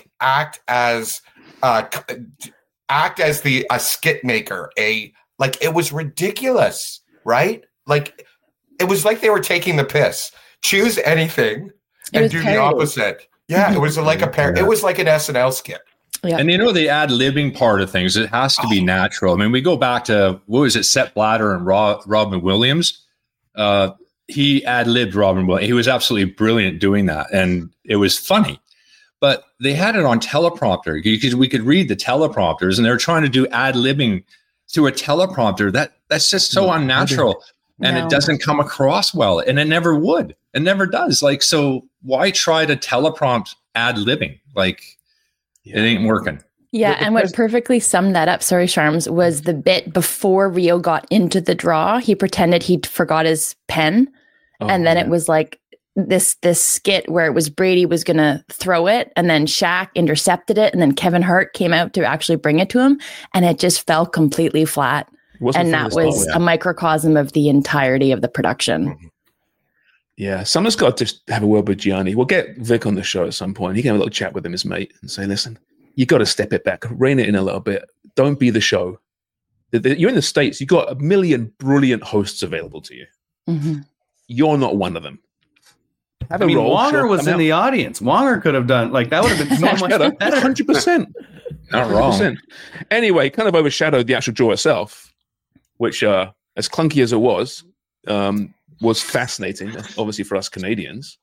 S4: skit maker? It was ridiculous, right? Like, it was like they were taking the piss. Choose anything and do the opposite. Yeah, it was like it was like an SNL skit.
S6: Yeah.
S5: And the ad-libbing part of things, it has to be natural. I mean, we go back to, what was it, Sepp Blatter and Robin Williams. He ad-libbed Robin Williams. He was absolutely brilliant doing that. And it was funny. But they had it on teleprompter because we could read the teleprompters, and they were trying to do ad-libbing through a teleprompter. That's just so unnatural. And it doesn't come across well. And it never would. It never does. Like, so why try to teleprompt ad-libbing? Like, it ain't working.
S6: Yeah, and what perfectly summed that up, sorry, Sharms, was the bit before Rio got into the draw. He pretended he'd forgot his pen. And then it was like this skit where it was Brady was going to throw it, and then Shaq intercepted it, and then Kevin Hart came out to actually bring it to him, and it just fell completely flat. And that was a microcosm of the entirety of the production.
S3: Yeah, someone's got to just have a word with Gianni. We'll get Vic on the show at some point. He can have a little chat with him, his mate, and say, listen, you got to step it back, rein it in a little bit. Don't be the show. You're in the States. You've got 1 million brilliant hosts available to you. Mm-hmm. You're not one of them.
S7: Wonger was in the audience. Wonger could have done, like, that would have been so much better.
S3: 100%.
S5: Not wrong.
S3: Anyway, kind of overshadowed the actual draw itself, which, as clunky as it was fascinating, obviously, for us Canadians.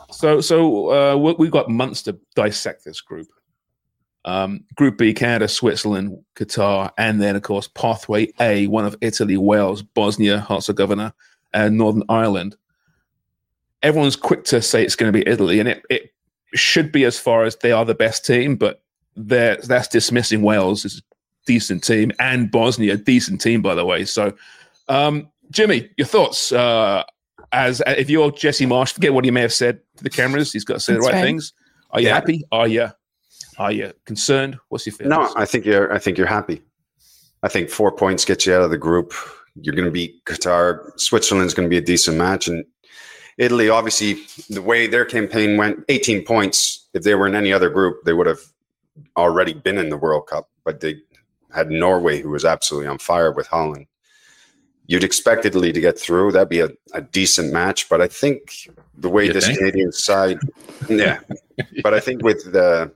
S3: So we've got months to dissect this group. Group B, Canada, Switzerland, Qatar, and then, of course, Pathway A, one of Italy, Wales, Bosnia, Herzegovina, and Northern Ireland. Everyone's quick to say it's going to be Italy, and it should be as far as they are the best team, but that's dismissing Wales as a decent team, and Bosnia, a decent team, by the way. So, Jimmy, your thoughts? As if you're Jesse Marsh, forget what he may have said to the cameras. He's got to say the right things. Are you happy? Are you concerned? What's your feelings?
S8: No, I think you're happy. I think 4 points get you out of the group. You're going to beat Qatar. Switzerland's going to be a decent match, and Italy, obviously, the way their campaign went, 18 points. If they were in any other group, they would have already been in the World Cup. But they had Norway, who was absolutely on fire with Holland. You'd expect Italy to get through. That'd be a decent match. But I think the way Canadian side, but I think with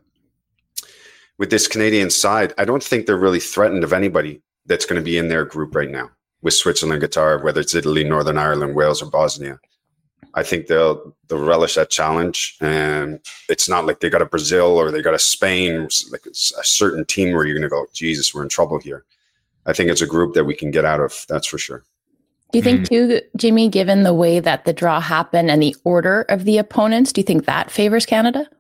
S8: this Canadian side, I don't think they're really threatened of anybody that's going to be in their group right now with Switzerland, Qatar, whether it's Italy, Northern Ireland, Wales, or Bosnia. I think they'll relish that challenge. And it's not like they got a Brazil or they got a Spain, like it's a certain team where you're going to go, Jesus, we're in trouble here. I think it's a group that we can get out of. That's for sure.
S6: Do you think too, Jimmy, given the way that the draw happened and the order of the opponents, do you think that favors Canada?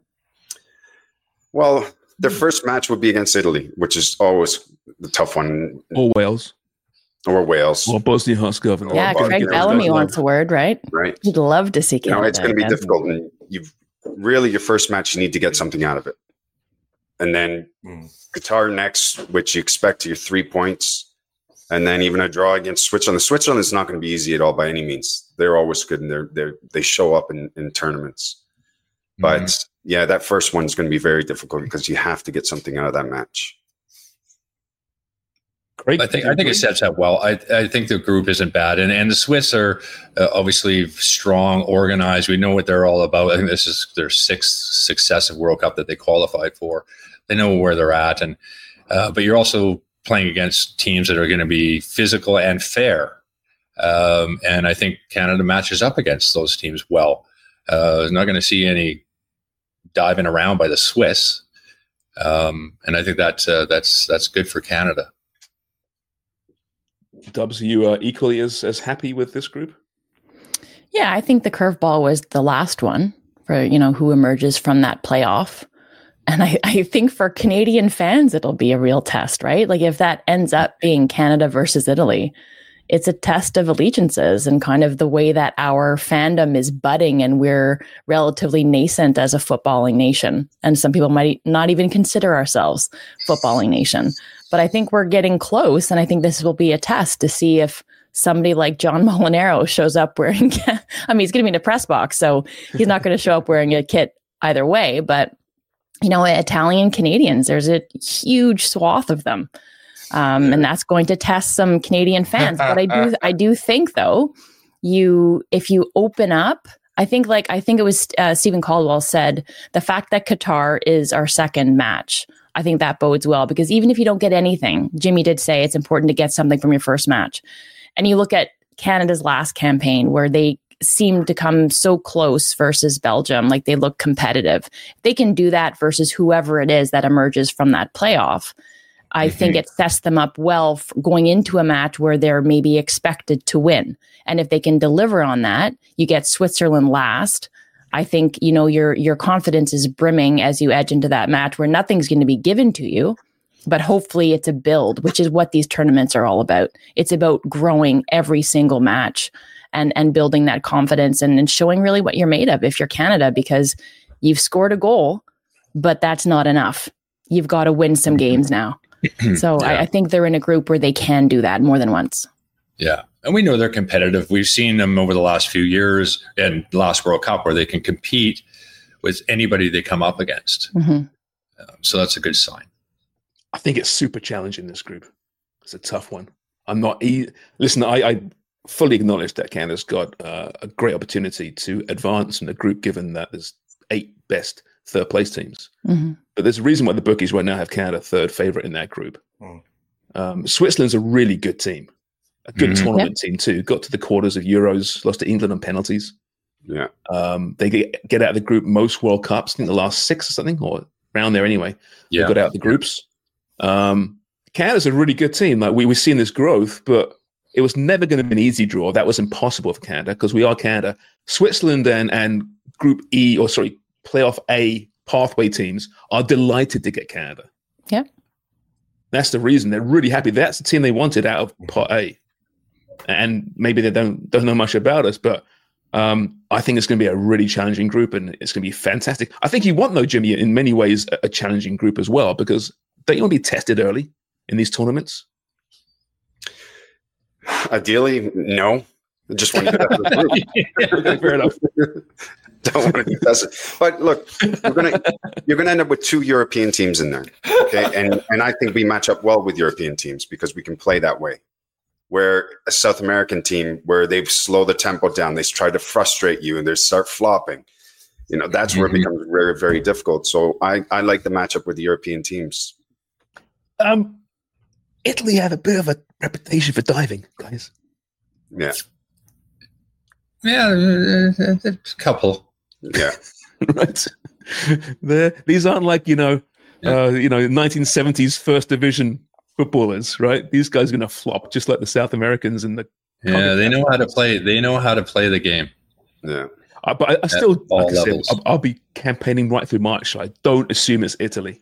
S8: Well, their first match would be against Italy, which is always the tough one.
S3: Or Wales.
S8: Or Wales.
S3: Or Bosnia-Herzegovina.
S6: Yeah, Craig Bellamy wants a word, right?
S8: Right.
S6: He'd love to see Canada.
S8: It's going to be difficult. And your first match, you need to get something out of it. And then Qatar next, which you expect your 3 points. And then even a draw against Switzerland. Switzerland is not going to be easy at all by any means. They're always good, and they show up in tournaments. But that first one is going to be very difficult because you have to get something out of that match.
S5: Great. I think it sets up well. I think the group isn't bad, and the Swiss are obviously strong, organized. We know what they're all about. I think this is their 6th successive World Cup that they qualified for. They know where they're at, and but you're also playing against teams that are going to be physical and fair. And I think Canada matches up against those teams well. Not going to see any diving around by the Swiss, and I think that's good for Canada.
S3: Dubs, are you equally as happy with this group?
S6: Yeah, I think the curveball was the last one for who emerges from that playoff. And I think for Canadian fans, it'll be a real test, right? Like if that ends up being Canada versus Italy, it's a test of allegiances and kind of the way that our fandom is budding, and we're relatively nascent as a footballing nation. And some people might not even consider ourselves footballing nation. But I think we're getting close, and I think this will be a test to see if somebody like John Molinaro shows up wearing, he's going to be in a press box, so he's not going to show up wearing a kit either way. But Italian Canadians, there's a huge swath of them. And that's going to test some Canadian fans. But I do think though, if you open up, I think it was Stephen Caldwell said, the fact that Qatar is our second match, I think that bodes well, because even if you don't get anything, Jimmy did say it's important to get something from your first match. And you look at Canada's last campaign where they seem to come so close versus Belgium, like they look competitive. They can do that versus whoever it is that emerges from that playoff. I think it sets them up well going into a match where they're maybe expected to win. And if they can deliver on that, you get Switzerland last. I think, your confidence is brimming as you edge into that match where nothing's going to be given to you, but hopefully it's a build, which is what these tournaments are all about. It's about growing every single match and building that confidence and showing really what you're made of if you're Canada, because you've scored a goal, but that's not enough. You've got to win some games now. So I think they're in a group where they can do that more than once. Yeah.
S5: And we know they're competitive. We've seen them over the last few years and last World Cup where they can compete with anybody they come up against. So that's a good sign.
S3: I think it's super challenging, this group. It's a tough one. Listen, I fully acknowledge that Canada's got a great opportunity to advance in the group, given that there's 8 best third place teams. But there's a reason why the bookies right now have Canada third favorite in that group. Switzerland's a really good team, a good tournament team too. Got to the quarters of Euros, lost to England on penalties.
S8: Yeah.
S3: They get out of the group most World Cups. I think the last 6 or something, or around there anyway.
S5: Yeah.
S3: They got out of the groups. Canada's a really good team. Like we've seen this growth, but it was never going to be an easy draw. That was impossible for Canada because we are Canada. Switzerland and Group E, Playoff A pathway teams are delighted to get Canada.
S6: Yeah.
S3: That's the reason. They're really happy. That's the team they wanted out of Pot A. And maybe they don't know much about us, but I think it's going to be a really challenging group and it's going to be fantastic. I think you want, though, Jimmy, in many ways, a challenging group as well, because don't you want to be tested early in these tournaments?
S8: Ideally, no. I just want to get out of the group.
S3: Okay, fair enough.
S8: Don't want to be tested. But look, you're gonna end up with 2 European teams in there. Okay. And I think we match up well with European teams because we can play that way. Where a South American team, where they slow the tempo down, they try to frustrate you and they start flopping. That's where it becomes very, very difficult. So I like the matchup with the European teams.
S3: Italy have a bit of a reputation for diving, guys.
S8: Yeah.
S5: Yeah, a couple.
S8: Yeah.
S3: Right. These aren't like, 1970s first division footballers, right? These guys are going to flop just like the South Americans and the.
S5: Yeah, they know how to play. They know how to play the game.
S8: Yeah.
S3: But I still,
S5: all
S3: like I said,
S5: levels.
S3: I'll be campaigning right through March. I don't assume it's Italy.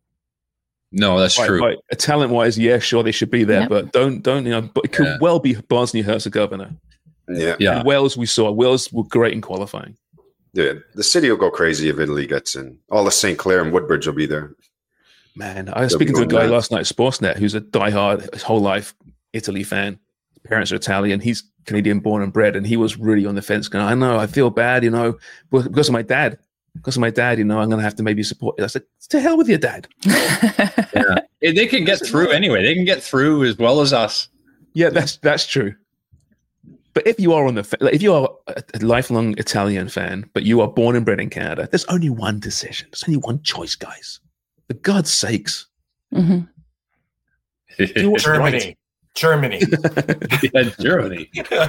S5: No, that's true.
S3: Right. Talent-wise, yeah, sure, they should be there,
S6: Yep.
S3: but don't. But it could well be Bosnia-Herzegovina.
S8: Yeah.
S5: Yeah.
S3: And Wales, we saw. Wales were great in qualifying.
S8: Yeah. The city will go crazy if Italy gets in. All the St. Clair and Woodbridge will be there.
S3: Man, I was speaking to a guy last night at Sportsnet who's a diehard, his whole life Italy fan. His parents are Italian. He's Canadian born and bred, and he was really on the fence. Going, I know, I feel bad, because of my dad. Because of my dad, I'm going to have to maybe support. I said, to hell with your dad.
S5: Yeah. They can get through anyway. They can get through as well as us.
S3: Yeah, that's true. But if you are if you are a lifelong Italian fan, but you are born and bred in Canada, there's only one decision. There's only one choice, guys. For God's sakes.
S6: Mm-hmm.
S3: Do what's
S4: Germany.
S3: right.
S4: Germany.
S5: Yeah, Germany.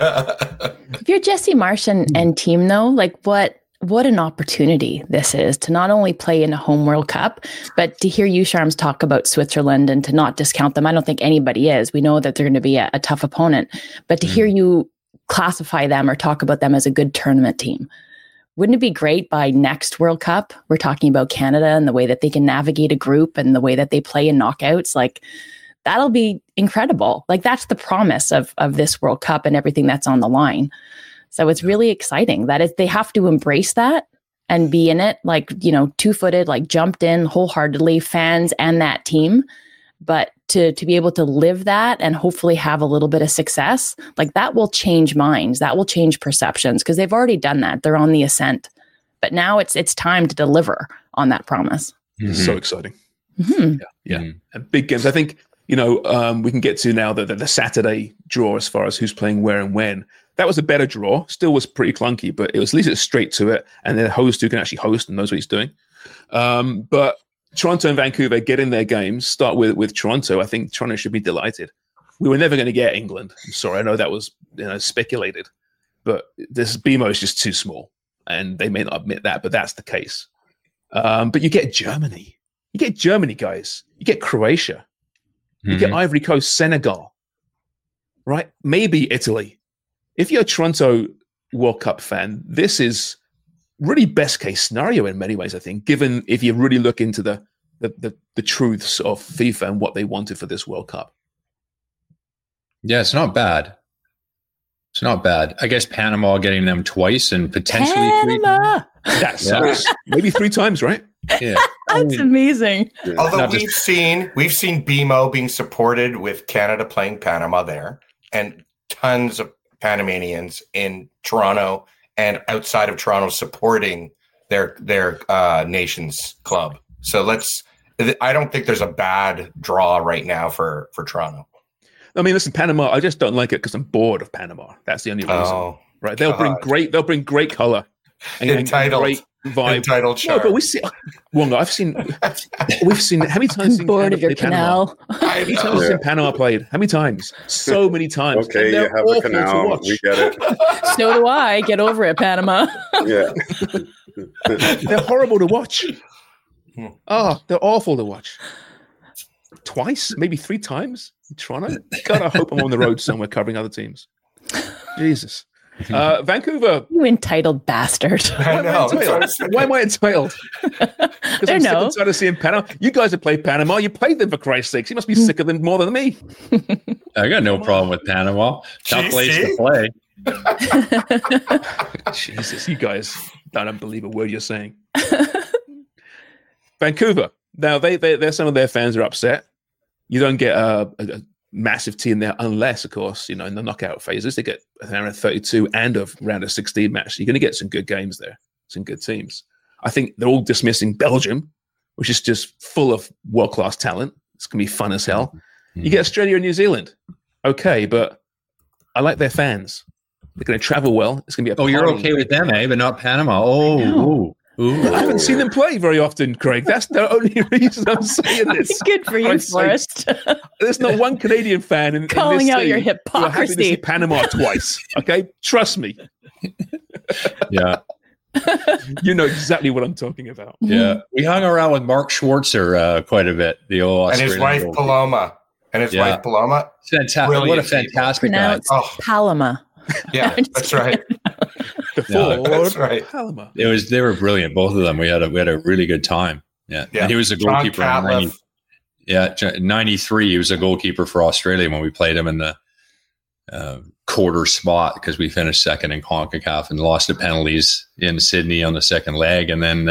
S6: If you're Jesse Marsh and team, though, like what an opportunity this is to not only play in a home World Cup, but to hear you, Sharms, talk about Switzerland and to not discount them. I don't think anybody is. We know that they're going to be a tough opponent, but to hear you classify them or talk about them as a good tournament team. Wouldn't it be great by next World Cup? We're talking about Canada and the way that they can navigate a group and the way that they play in knockouts. Like, that'll be incredible. Like, that's the promise of this World Cup and everything that's on the line. So it's really exciting. That is, they have to embrace that and be in it, like, 2-footed, like jumped in wholeheartedly, fans and that team. But to be able to live that and hopefully have a little bit of success, like that will change minds, that will change perceptions, because they've already done that. They're on the ascent. But now it's time to deliver on that promise.
S3: So exciting.
S6: Mm-hmm.
S3: Yeah. And big games. I think, we can get to now the Saturday draw as far as who's playing where and when. That was a better draw. Still was pretty clunky, but it was at least it's straight to it. And then a host who can actually host and knows what he's doing. But Toronto and Vancouver get in their games. Start with Toronto. I think Toronto should be delighted. We were never going to get England. I'm sorry. I know that was speculated. But this BMO is just too small. And they may not admit that, but that's the case. But you get Germany. You get Germany, guys. You get Croatia. You get Ivory Coast, Senegal. Right? Maybe Italy. If you're a Toronto World Cup fan, this is really best case scenario in many ways, I think, given if you really look into the truths of FIFA and what they wanted for this World Cup.
S5: Yeah, it's not bad. It's not bad. I guess Panama getting them twice and potentially
S6: Panama!
S3: That sucks. Maybe 3 times, right?
S5: Yeah.
S6: That's amazing.
S4: Although
S5: Not
S4: we've seen BMO being supported with Canada playing Panama there, and tons of Panamanians in Toronto and outside of Toronto supporting their nation's club. So I don't think there's a bad draw right now for Toronto.
S3: I mean, listen, Panama, I just don't like it because I'm bored of Panama. That's the only reason.
S4: Oh,
S3: right? They'll bring great color and
S4: Entitled.
S3: vibe.
S4: Entitled
S3: No,
S4: Char.
S3: but we've seen how many times
S6: I'm bored of your
S3: Panama?
S6: canal.
S3: How many times has Panama played? How many times? So many times.
S8: Okay,
S3: And
S8: you
S3: they're
S8: have a
S3: awful to
S8: canal.
S3: watch.
S8: We get it.
S6: So do I. Get over it, Panama.
S8: Yeah.
S3: They're horrible to watch. Oh, they're awful to watch. Twice, maybe 3 times in Toronto. God, I hope I'm on the road somewhere covering other teams. Jesus. Vancouver.
S6: You entitled bastard.
S4: I know.
S3: Why am I entitled? Because I'm sick and tired of seeing Panama. You guys have played Panama. You played them for Christ's sakes. You must be sicker than more than me.
S5: I got no problem with Panama. Tough place to play.
S3: Jesus, you guys, I don't believe a word you're saying. Vancouver. Now, they're some of their fans are upset. You don't get a massive team there unless, of course, in the knockout phases, they get a round of 32 and a round of 16 match. You're going to get some good games there, some good teams. I think they're all dismissing Belgium, which is just full of world-class talent. It's going to be fun as hell. You get Australia and New Zealand. Okay, but I like their fans. They're going to travel well. It's going to be a
S5: you're okay with them, but not Panama. Ooh.
S3: I haven't seen them play very often, Craig. That's the only reason I'm saying this.
S6: Good for you, Forrest.
S3: There's not one Canadian fan in
S6: calling
S3: this
S6: out your
S3: who are happy to see
S6: hypocrisy.
S3: Panama twice. Okay, trust me.
S5: Yeah.
S3: You know exactly what I'm talking about.
S5: Yeah. We hung around with Mark Schwarzer quite a bit. The old
S4: And his
S5: Australian
S4: wife
S5: goalkeeper.
S4: Paloma.
S5: Fantastic.
S4: Brilliant
S5: What a
S4: team.
S5: fantastic guy.
S6: Pronounced Palama.
S4: Yeah, that's right.
S3: The Ford
S4: that's right.
S3: Palma.
S5: They were brilliant, both of them. We had a really good time. Yeah.
S4: Yeah.
S5: And he was a
S4: John
S5: goalkeeper in
S4: Catliffe.
S5: 93. He was a goalkeeper for Australia when we played him in the quarter spot because we finished second in CONCACAF and lost the penalties in Sydney on the second leg. And then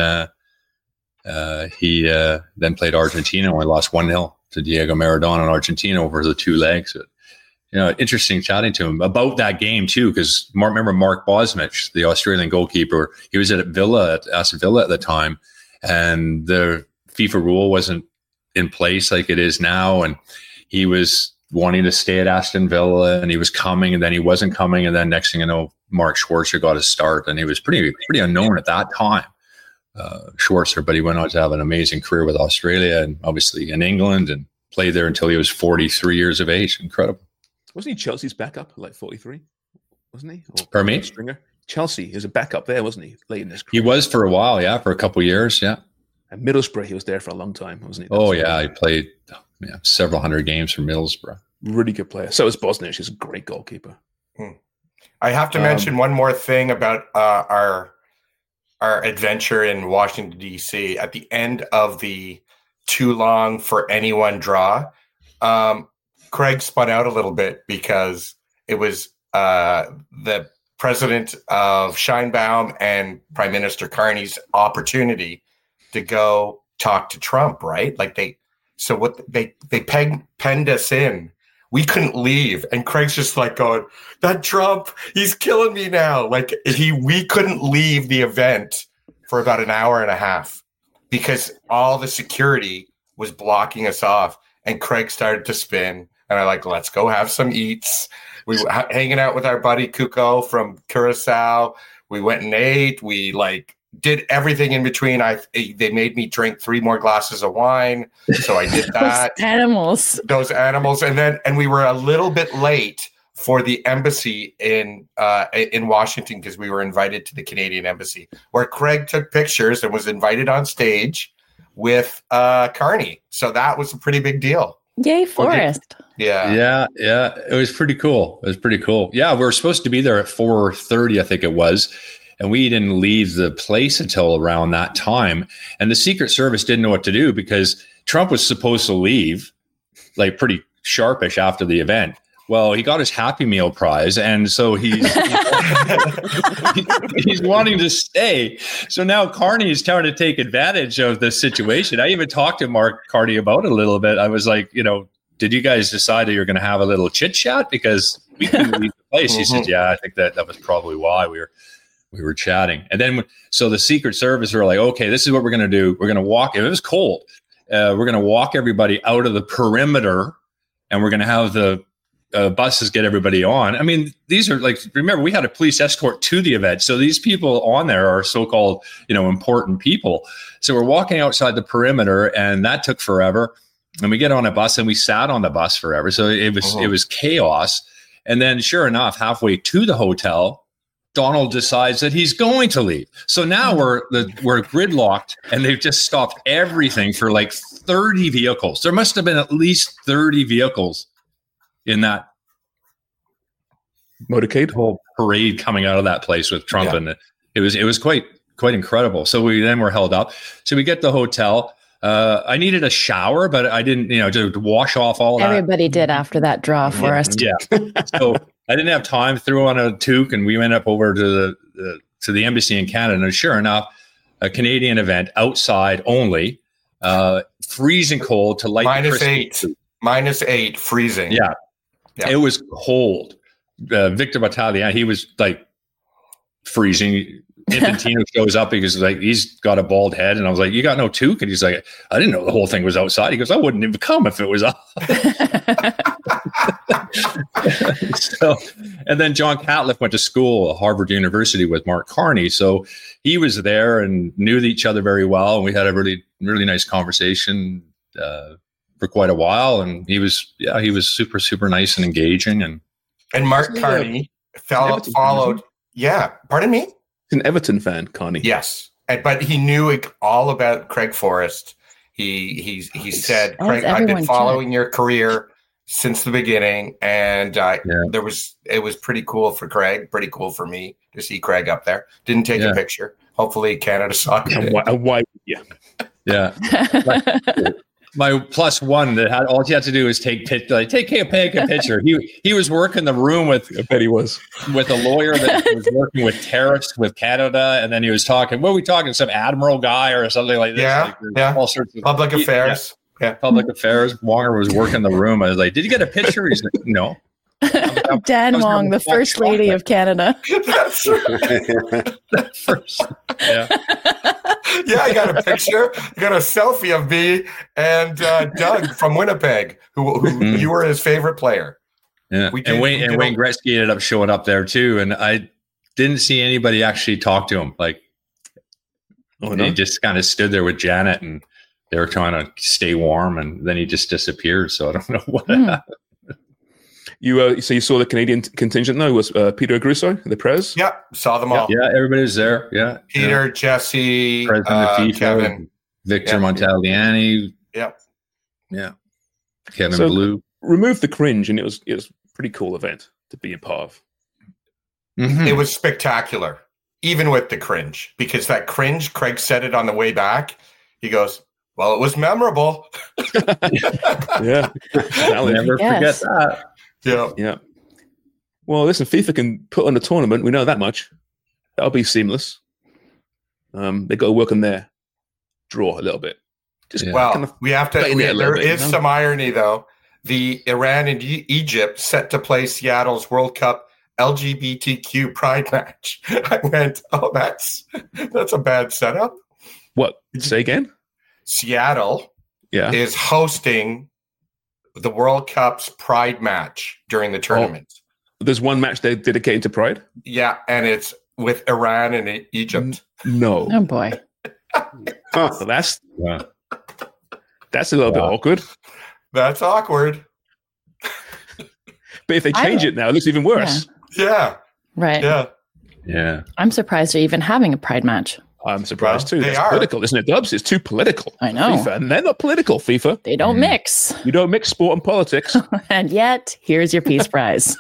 S5: he then played Argentina and we lost 1-0 to Diego Maradona in Argentina over the 2 legs. Interesting chatting to him about that game too, because remember Mark Bosnich, the Australian goalkeeper, he was at Aston Villa at the time, and the FIFA rule wasn't in place like it is now, and he was wanting to stay at Aston Villa, and he was coming, and then he wasn't coming, and then next thing you know, Mark Schwarzer got his start, and he was pretty unknown at that time, Schwarzer, but he went on to have an amazing career with Australia and obviously in England, and played there until he was 43 years of age. Incredible.
S3: Wasn't he Chelsea's backup at like 43? Wasn't he? Or
S5: Pardon me?
S3: Stringer? Chelsea is a backup there, wasn't he? Late in his
S5: He
S3: career.
S5: was for a while, yeah, for a couple of years, yeah.
S3: At Middlesbrough, he was there for a long time, wasn't he?
S5: Oh, yeah, he played several hundred games for Middlesbrough.
S3: Really good player. So is Bosnich. He's a great goalkeeper.
S4: I have to mention one more thing about our adventure in Washington, D.C. At the end of the too long for anyone draw, Craig spun out a little bit because it was the president of Scheinbaum and Prime Minister Carney's opportunity to go talk to Trump, right? Like they penned us in. We couldn't leave, and Craig's just like going, "That Trump, he's killing me now." Like we couldn't leave the event for about an hour and a half because all the security was blocking us off, and Craig started to spin. And I like, let's go have some eats. We were hanging out with our buddy Kuko from Curacao. We went and ate. We did everything in between. They made me drink 3 more glasses of wine, so I did that. Those animals, and we were a little bit late for the embassy in Washington because we were invited to the Canadian embassy, where Craig took pictures and was invited on stage with Carney. So that was a pretty big deal.
S6: Yay, Forrest.
S5: Yeah. It was pretty cool. Yeah, we were supposed to be there at 4:30, I think it was. And we didn't leave the place until around that time. And the Secret Service didn't know what to do because Trump was supposed to leave like pretty sharpish after the event. Well, he got his Happy Meal prize, and so he's wanting to stay. So now Carney is trying to take advantage of the situation. I even talked to Mark Carney about it a little bit. I was like, did you guys decide that you're going to have a little chit chat because we couldn't leave the place? He said, yeah, I think that was probably why we were chatting. And then so the Secret Service were like, okay, this is what we're going to do. We're going to walk. If it was cold, we're going to walk everybody out of the perimeter, and we're going to have the buses get everybody on. I mean, these are like, remember, we had a police escort to the event. So these people on there are so-called, important people. So we're walking outside the perimeter, and that took forever. And we get on a bus, and we sat on the bus forever. So it was chaos. And then sure enough, halfway to the hotel, Donald decides that he's going to leave. So now we're gridlocked, and they've just stopped everything for like 30 vehicles. There must have been at least 30 vehicles in that
S3: motorcade
S5: whole parade coming out of that place with Trump, and it was quite incredible. So we then were held up. So we get the hotel. I needed a shower, but I didn't, to wash off all that.
S6: Everybody did after that draw for us.
S5: Yeah. So I didn't have time. Threw on a toque, and we went up over to the embassy in Canada. And sure enough, a Canadian event outside only, freezing cold to light
S4: -8, freezing.
S5: Yeah. It was cold. Victor Battaglia, he was like freezing. Infantino shows up because he's got a bald head, and I was like, "You got no toque?" And he's like, "I didn't know the whole thing was outside." He goes, "I wouldn't even come if it was up." So, and then John Catliff went to school at Harvard University with Mark Carney, so he was there and knew each other very well, and we had a really, really nice conversation for quite a while. And he was super, super nice and engaging. And
S4: Mark Carney followed. Yeah, pardon me.
S3: He's an Everton fan, Carney.
S4: Yes, but he knew all about Craig Forrest. He said, "Craig, I've been following your career since the beginning, and it was pretty cool for Craig, pretty cool for me to see Craig up there. Didn't take a picture. Hopefully, Canada saw it.
S3: Why?
S5: Yeah. My +1 that had all you had to do is take a picture. He was working the room with.
S3: I bet he was
S5: with a lawyer that was working with tariffs with Canada, and then he was talking. What were we talking? Some admiral guy or something like this. All sorts of
S4: public affairs.
S5: Yeah, public affairs. Wonger was working the room. I was like, "Did you get a picture?" He's like, "No."
S6: Dan Wong, the first lady of Canada.
S4: That's right.
S5: Yeah.
S4: Yeah, I got a picture. I got a selfie of me and Doug from Winnipeg, who you were his favorite player.
S5: Yeah, and Wayne Gretzky ended up showing up there too, and I didn't see anybody actually talk to him. Like, he just kind of stood there with Janet, and they were trying to stay warm, and then he just disappeared. So I don't know what happened.
S3: So you saw the Canadian contingent, though, was Peter Aguirre, the Prez?
S4: Yeah, saw them all.
S5: Yeah, everybody was there. Yeah.
S4: Peter, Jesse,
S5: President of FIFA,
S4: Kevin.
S5: Victor Montagliani.
S4: Yeah.
S5: Yeah. Kevin Blue.
S3: Remove the cringe, and it was a pretty cool event to be a part of.
S5: Mm-hmm.
S4: It was spectacular, even with the cringe, because that cringe, Craig said it on the way back. He goes, "Well, it was memorable."
S3: Yeah.
S5: I'll never forget that.
S3: Yeah. Well, listen, FIFA can put on a tournament. We know that much. That'll be seamless. They got to work on their draw a little bit.
S4: We have to. There is some irony, though. The Iran and Egypt set to play Seattle's World Cup LGBTQ Pride match. I went, "Oh, that's a bad setup."
S3: What? Say again?
S4: Seattle is hosting the World Cup's Pride match during the tournament.
S3: There's one match they dedicated to Pride?
S4: Yeah, and it's with Iran and Egypt.
S3: No.
S6: Oh, boy.
S3: So that's a little bit awkward.
S4: That's awkward.
S3: But if they change it now, it looks even worse.
S4: Yeah.
S6: Right.
S5: Yeah.
S6: I'm surprised they're even having a Pride match.
S3: I'm surprised too.
S4: They
S3: are political, isn't it, Dubs? It's too political.
S6: I know.
S3: FIFA, and they're not political, FIFA.
S6: They don't mix.
S3: You don't mix sport and politics.
S6: And yet, here's your Peace Prize.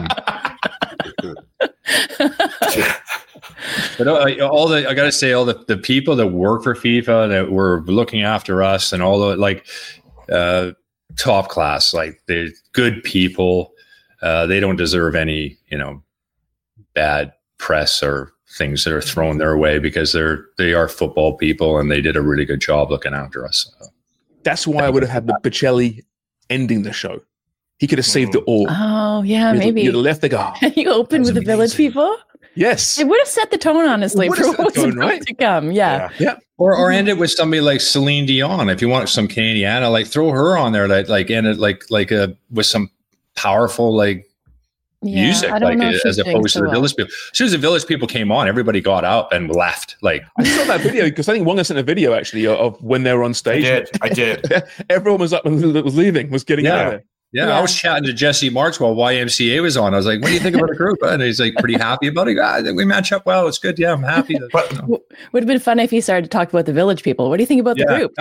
S5: But I got to say, all the people that work for FIFA that were looking after us, and all the top class, they're good people. They don't deserve any, bad press or things that are thrown their way, because they are football people, and they did a really good job looking after us.
S3: That's why I would have had the Bocelli ending the show. He could have saved it all.
S6: Oh, yeah, maybe.
S3: You'd have left the go.
S6: You opened with the Village People?
S3: Yes.
S6: It would have set the tone, honestly, for what's about to come. Yeah.
S5: Or end it with somebody like Celine Dion. If you want some Canadiana, throw her on there, with some powerful music,
S6: I don't know if
S5: as
S6: she's doing
S5: opposed
S6: so
S5: to the
S6: well.
S5: Village people. As soon as the Village people came on, everybody got up and left.
S3: I saw that video because I think Wonga sent a video actually of when they were on stage.
S4: I did.
S3: Everyone was up and was leaving, was getting out of there.
S5: Yeah, I was chatting to Jesse Marks while YMCA was on. I was like, what do you think about the group? And he's like, pretty happy about it. I think we match up well. It's good. Yeah, I'm happy.
S6: Would have been fun if he started to talk about the Village people. What do you think about the group?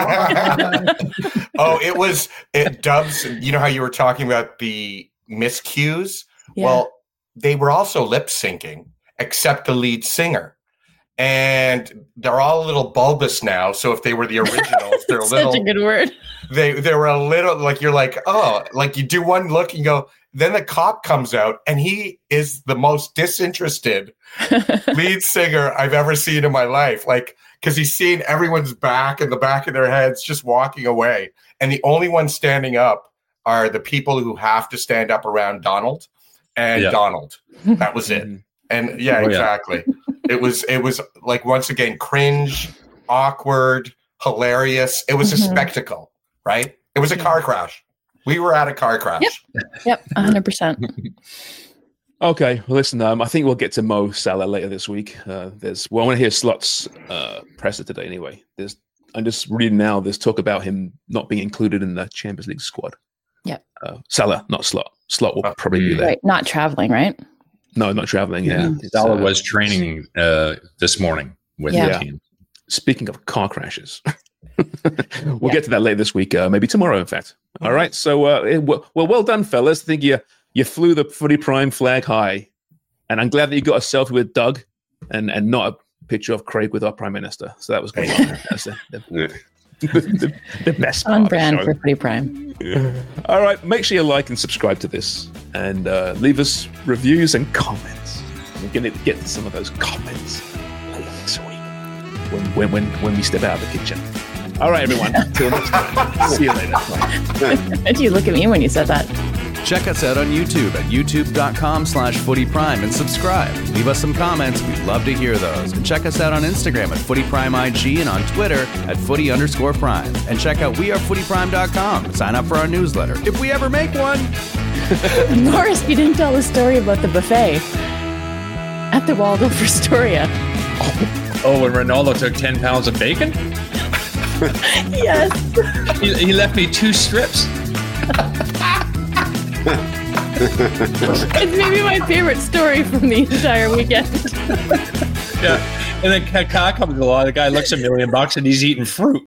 S4: It was Dubs. You know how you were talking about the miscues?
S6: Yeah.
S4: Well, they were also lip syncing, except the lead singer. And they're all a little bulbous now. So if they were the originals, they're a little.
S6: Such a good word.
S4: They were a little you're like, oh, you do one look and go. Then the cop comes out and he is the most disinterested lead singer I've ever seen in my life. Because he's seeing everyone's back and the back of their heads just walking away. And the only ones standing up are the people who have to stand up around Donald and Donald. That was it. And exactly. It was once again, cringe, awkward, hilarious. It was a spectacle, right? It was a car crash. We were at a car crash.
S6: Yep, 100%.
S3: Okay, well, listen, I think we'll get to Mo Salah later this week. I want to hear Slot's presser today anyway. I'm just reading now, there's talk about him not being included in the Champions League squad.
S6: Yep.
S3: Salah, not Slot. Slot will probably be there.
S6: Right, not traveling, right?
S3: No, not traveling, yeah.
S5: Salah was training this morning with the team.
S3: Speaking of car crashes, we'll get to that later this week, maybe tomorrow, in fact. All right, so well done, fellas. I think you flew the Footy Prime flag high, and I'm glad that you got a selfie with Doug and not a picture of Craig with our Prime Minister. So that was good. That's the best part
S6: On
S3: of the
S6: brand
S3: show.
S6: for Footy Prime.
S3: All right, make sure you like and subscribe to this, and leave us reviews and comments. We're going to get to some of those comments later this week when we step out of the kitchen. All right, everyone. Until next time. See you later.
S6: Why did you look at me when you said that?
S2: Check us out on YouTube at youtube.com/footyprime and subscribe. Leave us some comments. We'd love to hear those. And check us out on Instagram at footyprimeig and on Twitter at footy_prime. And check out wearefootyprime.com and sign up for our newsletter if we ever make one.
S6: Morris, you didn't tell the story about the buffet at the Waldorf Astoria.
S5: Oh, when Ronaldo took 10 pounds of bacon?
S6: Yes.
S5: He left me 2 strips.
S6: It's maybe my favorite story from the entire weekend.
S5: Yeah. And then Kaká comes along. The guy looks $1 million and he's eating fruit.